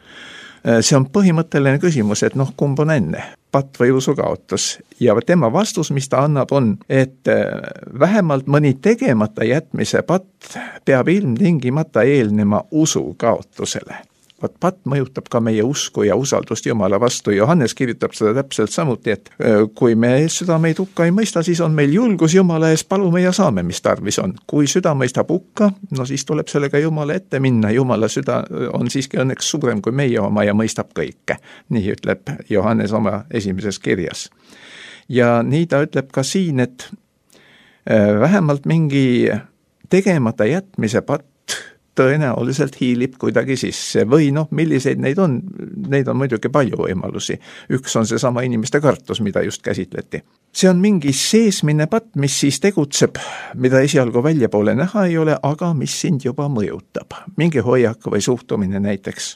See on põhimõtteline küsimus, et kumb on enne, patt või usu kaotus. Ja tema vastus, mis ta annab, on, et vähemalt mõni tegemata jätmise patt peab ilmtingimata eelnema usu kaotusele. Patt mõjutab ka meie usku ja usaldust Jumala vastu. Johannes kirjutab seda täpselt samuti, et kui me südameid hukka ei mõista, siis on meil julgus Jumala ees, palume ja saame, mis tarvis on. Kui süda mõistab hukka, siis tuleb sellega Jumala ette minna. Jumala süda on siiski õnneks suurem kui meie oma ja mõistab kõike. Nii ütleb Johannes oma esimeses kirjas. Ja nii ta ütleb ka siin, et vähemalt mingi tegemata jätmise patt tõenäoliselt hiilib kuidagi sisse või milliseid neid on muidugi palju võimalusi. Üks on seesama inimeste kartus, mida just käsitleti. See on mingi seesmine patt, mis siis tegutseb, mida esialgu väljapoole näha ei ole, aga mis sind juba mõjutab. Mingi hoiak või suhtumine näiteks.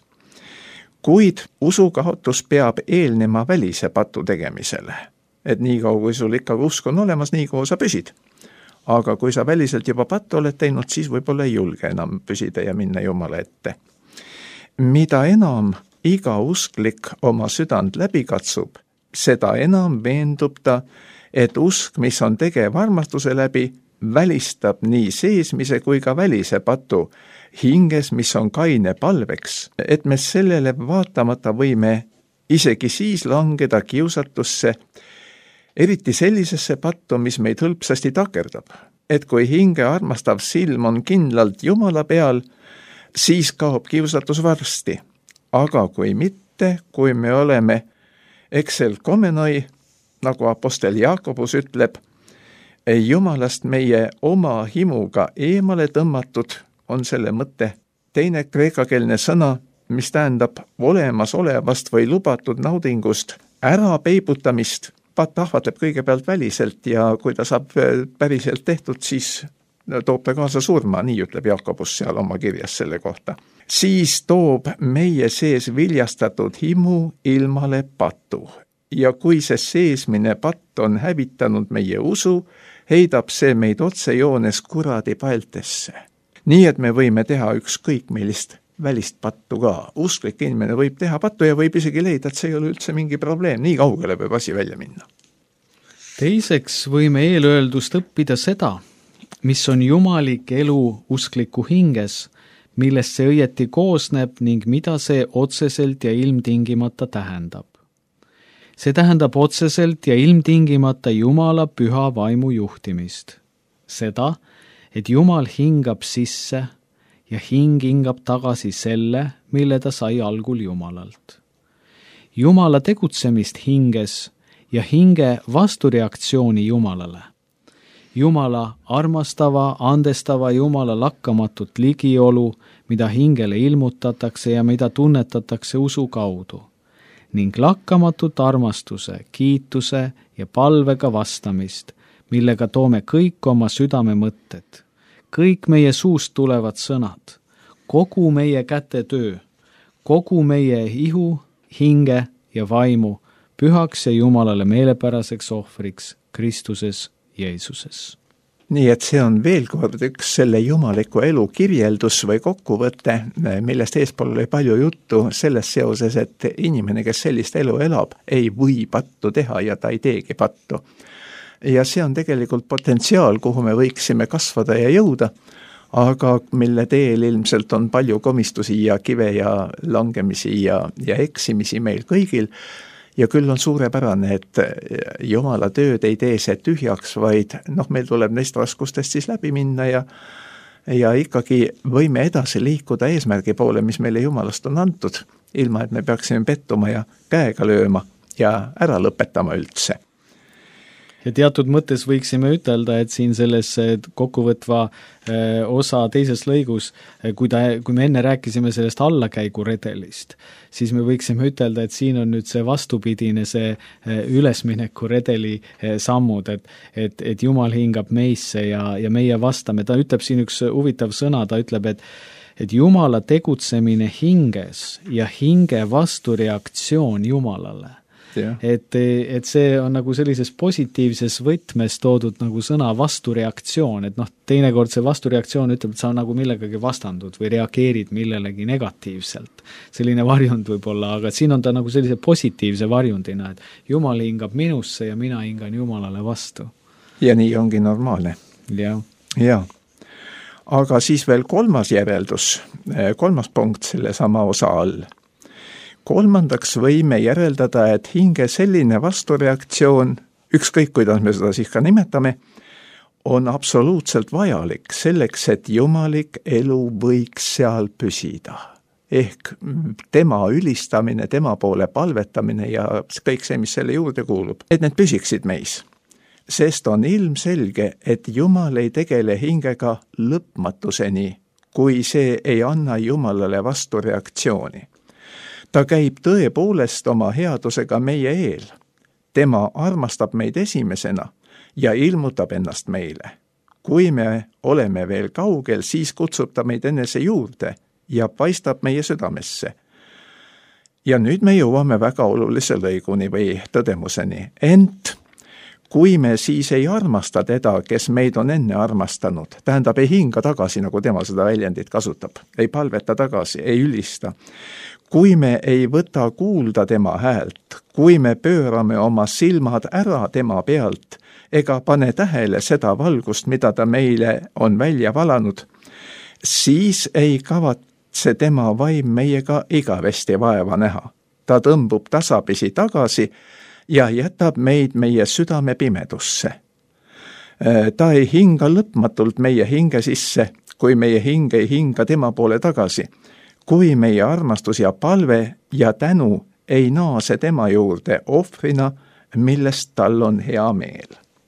Kuid usukaotus peab eelnema välise patu tegemisele. Et nii kaua, kui sul ikka usk on olemas, nii kaua sa püsid. Aga kui sa väliselt juba pattu oled teinud, siis võib-olla ei julge enam püsida ja minna Jumala ette. Mida enam iga usklik oma südant läbi katsub, seda enam veendub ta, et usk, mis on tegev armastuse läbi, välistab nii seesmise kui ka välise patu hinges, mis on kaine palveks, et me sellele vaatamata võime isegi siis langeda kiusatusse, eriti sellisesse pattu, mis meid hõlpsasti takerdab. Et kui hinge armastav silm on kindlalt Jumala peal, siis kaob kiusatus varsti. Aga kui mitte, kui me oleme Excel komenoi, nagu apostel Jaakobus ütleb, Jumalast meie oma himuga eemale tõmmatud, on selle mõtte teine kreekakeelne sõna, mis tähendab olemasolevast või lubatud naudingust ära peibutamist. Patt ahvatleb kõigepealt väliselt ja kui ta saab päriselt tehtud, siis toob ta kaasa surma, nii ütleb Jaakobus seal oma kirjas selle kohta. Siis toob meie sees viljastatud himu ilmale patu. Ja kui see seesmine patt on hävitanud meie usu, heidab see meid otsejoones kuradi paeltesse. Nii et me võime teha ükskõik millist välist pattu ka. Usklik inimene võib teha pattu ja võib isegi leida, et see ei ole üldse mingi probleem. Nii kaugele võib asi välja minna. Teiseks võime eelöeldust õppida seda, mis on jumalik elu uskliku hinges, millest see õieti koosneb ning mida see otseselt ja ilmtingimata tähendab. See tähendab otseselt ja ilmtingimata Jumala püha vaimu juhtimist. Seda, et Jumal hingab sisse ja hing hingab tagasi selle, mille ta sai algul Jumalalt. Jumala tegutsemist hinges ja hinge vastureaktsiooni Jumalale. Jumala armastava, andestava Jumala lakkamatut ligiolu, mida hingele ilmutatakse ja mida tunnetatakse usu kaudu, ning lakkamatut armastuse, kiituse ja palvega vastamist, millega toome kõik oma südame mõtted, kõik meie suust tulevad sõnad, kogu meie käte töö, kogu meie ihu, hinge ja vaimu pühaks ja Jumalale meelepäraseks ohvriks Kristuses Jeesuses. Nii et see on veel kord üks selle jumaliku elu kirjeldus või kokkuvõte, millest eespool oli palju juttu selles seoses, et inimene, kes sellist elu elab, ei või pattu teha ja ta ei teegi pattu. Ja see on tegelikult potentsiaal, kuhu me võiksime kasvada ja jõuda, aga mille teel ilmselt on palju komistusi ja kive ja langemisi ja eksimisi meil kõigil. Ja küll on suurepärane, et Jumala tööd ei tee see tühjaks, vaid meil tuleb neist raskustest siis läbi minna ja ikkagi võime edasi liikuda eesmärgi poole, mis meile Jumalast on antud, ilma et me peaksime pettuma ja käega lööma ja ära lõpetama üldse. Ja teatud mõttes võiksime ütelda, et siin selles kokkuvõtva osa teises lõigus, kui me enne rääkisime sellest allakäiguredelist, siis me võiksime ütelda, et siin on nüüd see vastupidine, see ülesmineku redeli sammud, et Jumal hingab meisse ja meie vastame. Ta ütleb siin üks huvitav sõna, ta ütleb, et Jumala tegutsemine hinges ja hinge vastureaktsioon Jumalale. Et see on nagu sellises positiivses võtmes toodud nagu sõna vastureaktsioon, et teinekord see vastureaktsioon ütleb, et sa nagu millegagi vastandud või reageerid millelegi negatiivselt. Selline varjund võib olla, aga siin on ta nagu sellise positiivse varjundina, et Jumal hingab minusse ja mina hingan Jumalale vastu. Ja nii ongi normaalne. Ja. Aga siis veel kolmas järeldus, kolmas punkt selle sama osa all. Kolmandaks võime järeldada, et hinge selline vastureaktsioon, ükskõik kuidas me seda siis ka nimetame, on absoluutselt vajalik selleks, et jumalik elu võiks seal püsida. Ehk tema ülistamine, tema poole palvetamine ja kõik see, mis selle juurde kuulub, et need püsiksid meis. Sest on ilmselge, et Jumal ei tegele hingega lõpmatuseni, kui see ei anna Jumalale vastureaktsiooni. Ta käib tõepoolest oma headusega meie eel. Tema armastab meid esimesena ja ilmutab ennast meile. Kui me oleme veel kaugel, siis kutsub ta meid enese juurde ja paistab meie südamesse. Ja nüüd me jõuame väga olulise lõiguni või tõdemuseni. Ent kui me siis ei armasta teda, kes meid on enne armastanud, tähendab ei hinga tagasi, nagu tema seda väljendit kasutab, ei palveta tagasi, ei ülista. Kui me ei võta kuulda tema häält, kui me pöörame oma silmad ära tema pealt, ega pane tähele seda valgust, mida ta meile on välja valanud, siis ei kavatse tema vaim meiega igavesti vaeva näha. Ta tõmbub tasapisi tagasi ja jätab meid meie südame pimedusse. Ta ei hinga lõpmatult meie hinge sisse, kui meie hing ei hinga tema poole tagasi. Kui meie armastus ja palve ja tänu ei naase tema juurde ohvrina, millest tal on hea meel.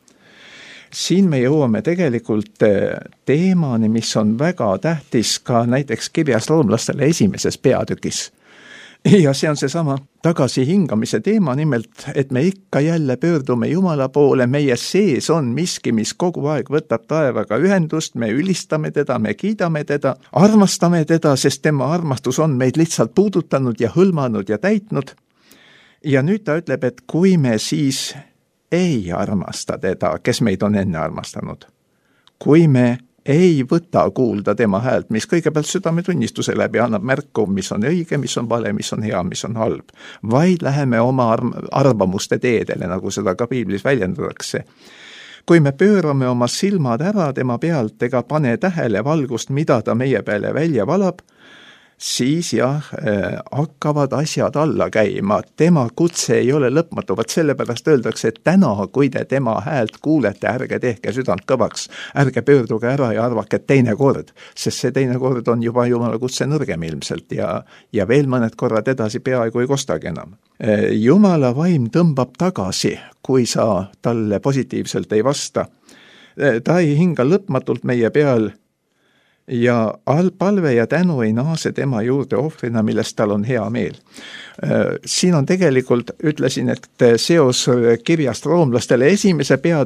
Siin me jõuame tegelikult teemani, mis on väga tähtis ka näiteks kirjas roomlastele 1. peatükis. Ja see on seesama tagasihingamise teema, nimelt, et me ikka jälle pöördume Jumala poole, meie sees on miski, mis kogu aeg võtab taevaga ühendust, me ülistame teda, me kiidame teda, armastame teda, sest tema armastus on meid lihtsalt puudutanud ja hõlmanud ja täitnud. Ja nüüd ta ütleb, et kui me siis ei armasta teda, kes meid on enne armastanud, kui me ei võta kuulda tema häält, mis kõigepealt südametunnistuse läbi annab märku, mis on õige, mis on vale, mis on hea, mis on halb, vaid läheme oma arvamuste teedele, nagu seda ka piiblis väljendatakse. Kui me pöörame oma silmad ära tema pealt ega pane tähele valgust, mida ta meie peale välja valab, siis hakkavad asjad alla käima. Tema kutse ei ole lõpmatu, vaat sellepärast öeldakse, et täna, kui te tema häält kuulete, ärge tehke südant kõvaks, ärge pöörduge ära ja arvake teine kord, sest see teine kord on juba Jumala kutse nõrgem ilmselt ja veel mõned korrad edasi peaaegu ei kostagi enam. Jumala vaim tõmbab tagasi, kui sa talle positiivselt ei vasta. Ta ei hinga lõpmatult meie peal ja palve ja tänu ei naase tema juurde ohvrina, millest tal on hea meel. Siin on tegelikult, ütlesin, et seos kirjast roomlastele 1.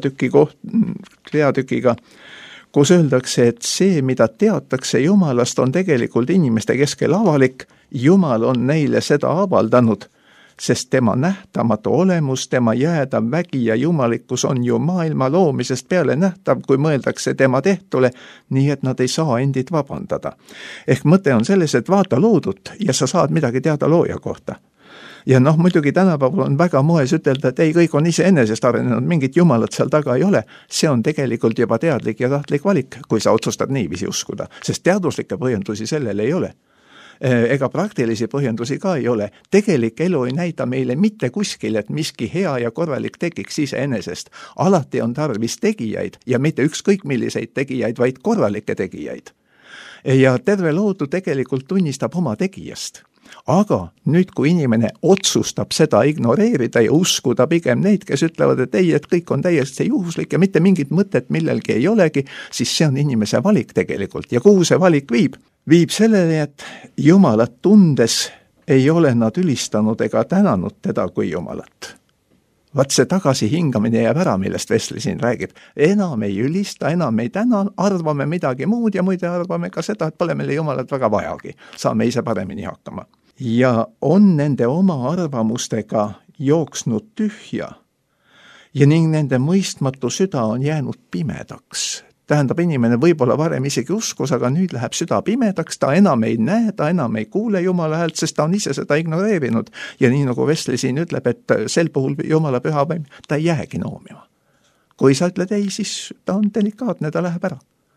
peatükiga, kus öeldakse, et see, mida teatakse Jumalast, on tegelikult inimeste keskel avalik. Jumal on neile seda avaldanud, sest tema nähtamatu olemus, tema jäädav vägi ja jumalikkus on ju maailma loomisest peale nähtav, kui mõeldakse tema tehtule, nii et nad ei saa endid vabandada. Ehk mõte on selles, et vaata loodut ja sa saad midagi teada looja kohta. Ja muidugi tänapäeval on väga moes ütelda, et ei, kõik on iseenesest arenenud, mingit jumalat seal taga ei ole. See on tegelikult juba teadlik ja tahtlik valik, kui sa otsustad niiviisi uskuda, sest teaduslikke põhjendusi sellele ei ole. Ega praktilisi põhjendusi ka ei ole. Tegelik elu ei näita meile mitte kuskil, et miski hea ja korralik tekiks iseenesest. Alati on tarvis tegijaid ja mitte ükskõik milliseid tegijaid, vaid korralikke tegijaid. Ja terve loodu tegelikult tunnistab oma tegijast. Aga nüüd, kui inimene otsustab seda ignoreerida ja uskuda pigem neid, kes ütlevad, et ei, et kõik on täiesti juhuslik ja mitte mingit mõtet millelgi ei olegi, siis see on inimese valik tegelikult. Ja kuhu see valik viib? Viib sellele, et Jumalat tundes ei ole nad ülistanud ega tänanud teda kui Jumalat. Vaat see tagasihingamine jääb ära, millest Vesli siin räägib. Enam ei ülista, enam ei täna, arvame midagi muud ja muide arvame ka seda, et pole meile Jumalat väga vajagi. Saame ise paremini hakkama. Ja on nende oma arvamustega jooksnud tühja ja ning nende mõistmatu süda on jäänud pimedaks. Tähendab, inimene võib-olla varem isegi uskus, aga nüüd läheb süda pimedaks, ta enam ei näe, ta enam ei kuule Jumala häält, sest ta on ise seda ignoreerinud. Ja nii nagu Vesli siin ütleb, et sel puhul Jumala püha vaim, ta ei jäägi noomima. Kui sa ütled ei, siis ta on delikaatne, ta läheb ära.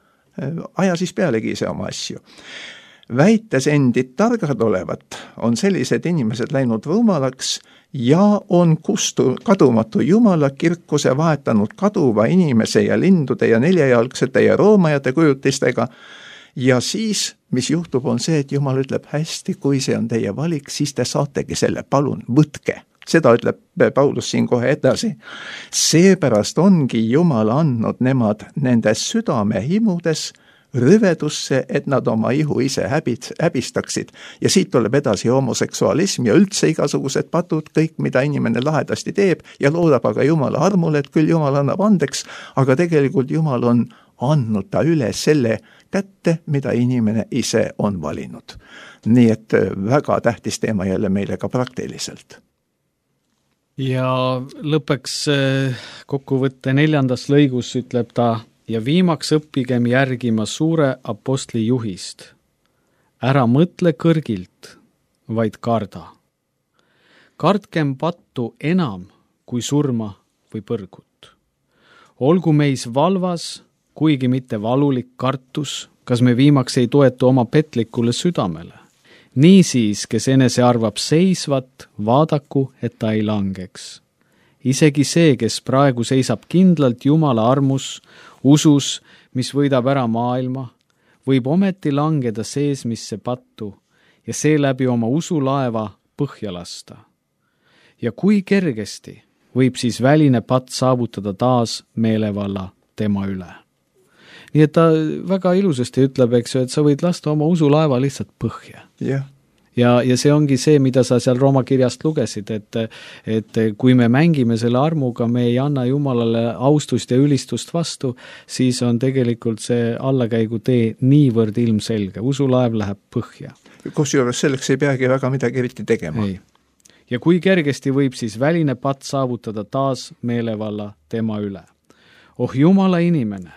Aja siis pealegi ise oma asju. Väites endid targad olevat, on sellised inimesed läinud rumalaks ja on kadumatu Jumala kirkuse vahetanud kaduva inimese ja lindude ja neljajalgsete ja roomajate kujutistega. Ja siis, mis juhtub, on see, et Jumal ütleb hästi, kui see on teie valik, siis te saategi selle, palun, võtke. Seda ütleb Paulus siin kohe edasi. Seepärast ongi Jumal andnud nemad nende südame himudes rüvedusse, et nad oma ihu ise häbistaksid. Ja siit tuleb edasi homoseksualism ja üldse igasugused patud, kõik, mida inimene lahedasti teeb ja loodab aga Jumala armule, et küll Jumal annab andeks, aga tegelikult Jumal on andnud ta üle selle kätte, mida inimene ise on valinud. Nii et väga tähtis teema jälle meile ka praktiliselt. Ja lõpeks kokkuvõtte 4. lõigus ütleb ta, ja viimaks õppigem järgima suure apostli juhist. Ära mõtle kõrgilt, vaid karda. Kardkem pattu enam kui surma või põrgut. olgu meis valvas, kuigi mitte valulik kartus, kas me viimaks ei toetu oma petlikule südamele. Niisiis, kes enese arvab seisvat, vaadaku, et ta ei langeks. Isegi see, kes praegu seisab kindlalt Jumala armus, usus, mis võidab ära maailma, võib ometi langeda seesmisse pattu ja seeläbi oma usulaeva põhja lasta. Ja kui kergesti võib siis väline patt saavutada taas meelevalla tema üle. Nii et ta väga ilusasti ütleb, eks ju, et sa võid lasta oma usulaeva lihtsalt põhja. jah. Ja see ongi see, mida sa seal Rooma kirjast lugesid, et kui me mängime selle armuga, me ei anna Jumalale austust ja ülistust vastu, siis on tegelikult see allakäigu tee niivõrd ilmselge. Usulaev läheb põhja. Kusjuures selleks ei peagi väga midagi eriti tegema. Ei. Ja kui kergesti võib siis väline patt saavutada taas meelevalla tema üle. Oh Jumala inimene,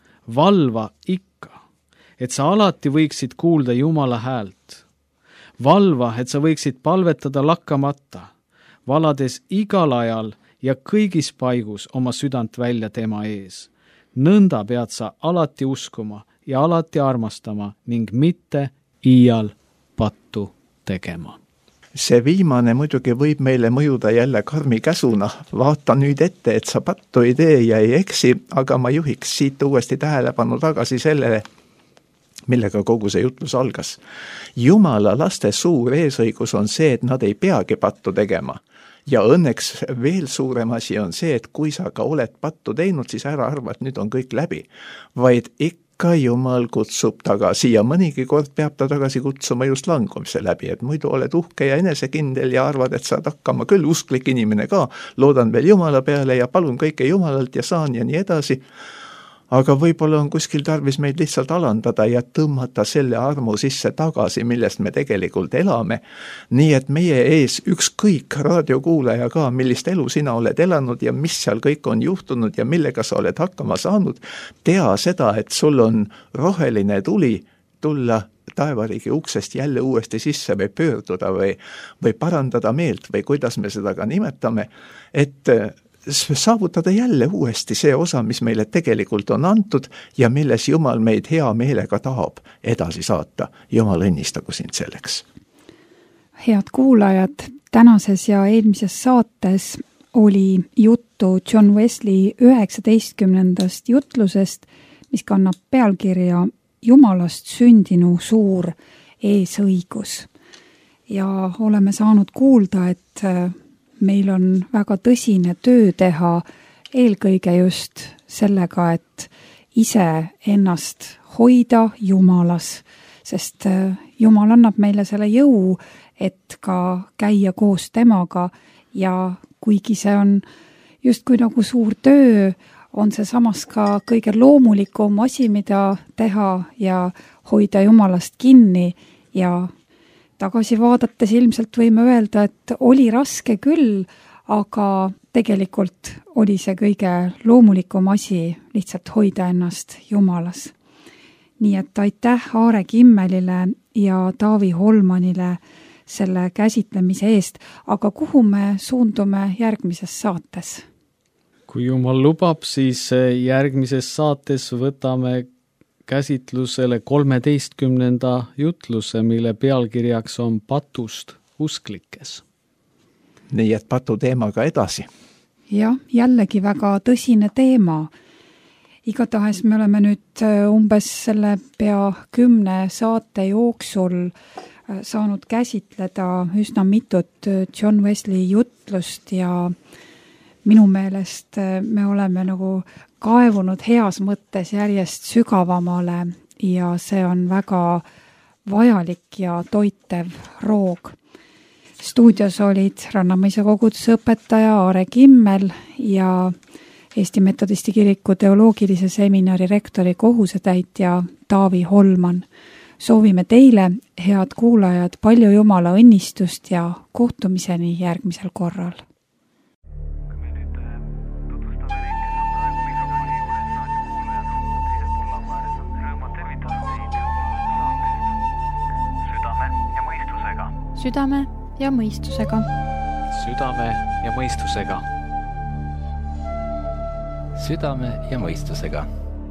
valva ikka, et sa alati võiksid kuulda Jumala häält. Valva, et sa võiksid palvetada lakkamata, valades igal ajal ja kõigis paigus oma südant välja tema ees. Nõnda pead sa alati uskuma ja alati armastama ning mitte iial pattu tegema. See viimane muidugi võib meile mõjuda jälle karmi käsuna. Vaata nüüd ette, et sa pattu ei tee ja ei eksi, aga ma juhiks siit uuesti tähelepanu tagasi sellele, millega kogu see jutlus algas. Jumala laste suur eesõigus on see, et nad ei peagi pattu tegema. Ja õnneks veel suurem asi on see, et kui sa ka oled pattu teinud, siis ära arva, et nüüd on kõik läbi. Vaid ikka Jumal kutsub tagasi ja mõnigi kord peab ta tagasi kutsuma just langumise läbi, et muidu oled uhke ja enesekindel ja arvad, et saad hakkama küll, usklik inimene ka, loodan veel Jumala peale ja palun kõike Jumalalt ja saan ja nii edasi. Aga võib-olla on kuskil tarvis meid lihtsalt alandada ja tõmmata selle armu sisse tagasi, millest me tegelikult elame. Nii et meie ees ükskõik raadiokuulaja ka, millist elu sina oled elanud ja mis seal kõik on juhtunud ja millega sa oled hakkama saanud, tea seda, et sul on roheline tuli tulla taevariigi uksest jälle uuesti sisse või pöörduda või parandada meelt või kuidas me seda ka nimetame, et saavutada jälle uuesti see osa, mis meile tegelikult on antud ja milles Jumal meid hea meelega tahab edasi saata. Jumal õnnistagu sind selleks. Head kuulajad, tänases ja eelmises saates oli juttu John Wesley 19. jutlusest, mis kannab pealkirja Jumalast sündinu suur eesõigus. Ja oleme saanud kuulda, et meil on väga tõsine töö teha eelkõige just sellega, et ise ennast hoida Jumalas, sest Jumal annab meile selle jõu, et ka käia koos temaga ja kuigi see on justkui nagu suur töö, on see samas ka kõige loomulikum asi, mida teha ja hoida Jumalast kinni ja tagasi vaadates ilmselt võime öelda, et oli raske küll, aga tegelikult oli see kõige loomulikum asi lihtsalt hoida ennast Jumalas. Nii et aitäh Aare Kimmelile ja Taavi Holmanile selle käsitlemise eest, aga kuhu me suundume järgmises saates? Kui Jumal lubab, siis järgmises saates võtame käsitlusele 13. jutluse, mille pealkirjaks on patust usklikes. Nii et patu teemaga edasi. Jah, jällegi väga tõsine teema. Igatahes me oleme nüüd umbes selle pea 10 saate jooksul saanud käsitleda üsna mitut John Wesley jutlust ja minu meelest me oleme nagu kaevunud heas mõttes järjest sügavamale ja see on väga vajalik ja toitev roog. Stuudios olid Rannamõisa koguduse õpetaja Aare Kimmel ja Eesti Metodisti Kiriku teoloogilise seminari rektori kohusetäitja Taavi Holman. Soovime teile, head kuulajad, palju Jumala õnnistust ja kohtumiseni järgmisel korral. Südame ja mõistusega. Südame ja mõistusega. südame ja mõistusega.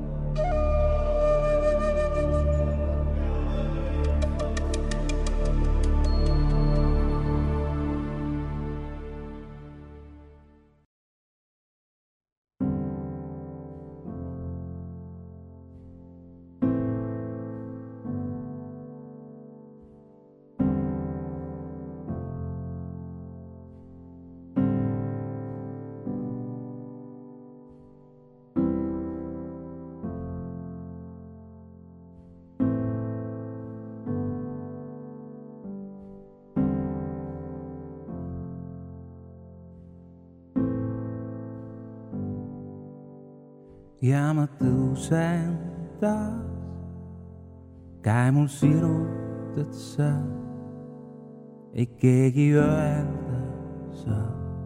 Ja ma tõusen taas, käe mul sirutad sa, ei keegi öelda sa,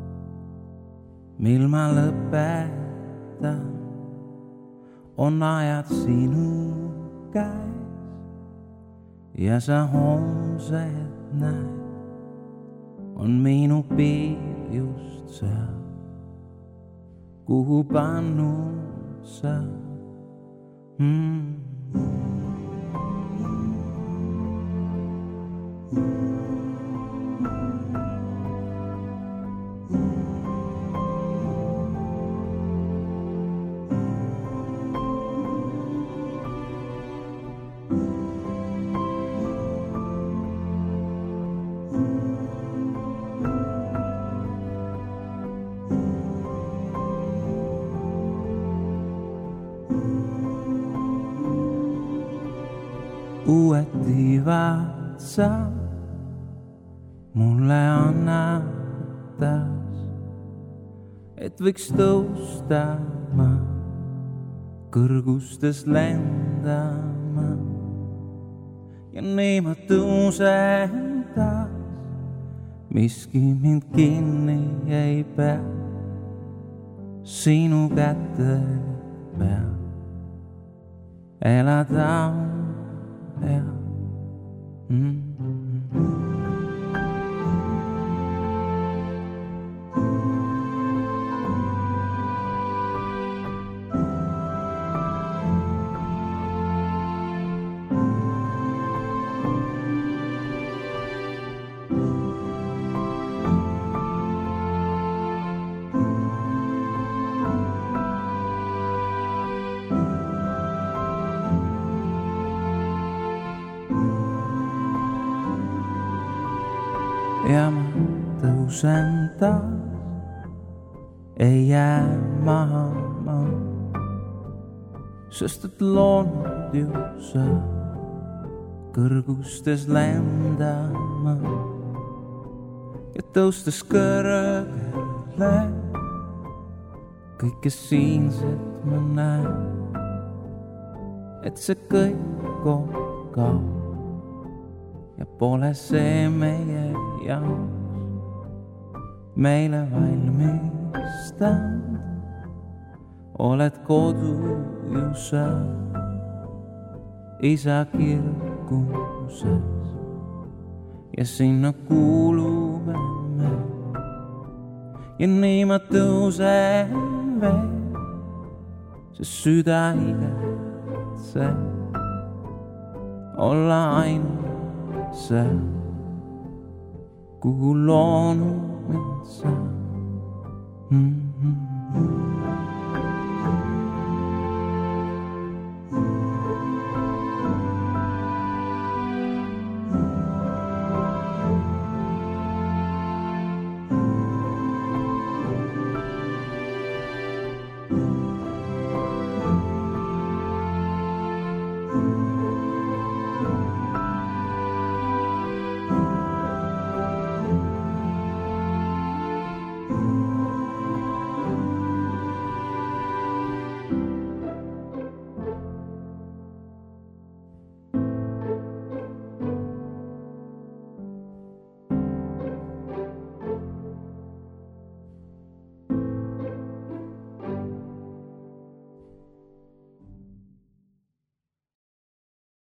mil ma lõpetan, on ajad sinu käes ja sa homsed näed, on minu piir just seal, kuhu pannud sa. Uued tiivad sa mulle annad taas, et võiks tõusta ma, kõrgustes lendama ja nii ma tõusen taas, miski mind kinni ei pea, sinu kätte peal elada ja. Ja ma tõusen taas, ei jää maha ma, sest et loonud ju sa kõrgustes lendama ja tõustes kõrgele kõike siinset ma näen, et see kõik on kaob ja pole see meie jaoks meile valmistanud. Oled kodu ju sa isa kirkuses ja sinna kuulume me ja nii ma tõusen veel, sest süda igatseb olla ainult see, kuhu loonud mind sa.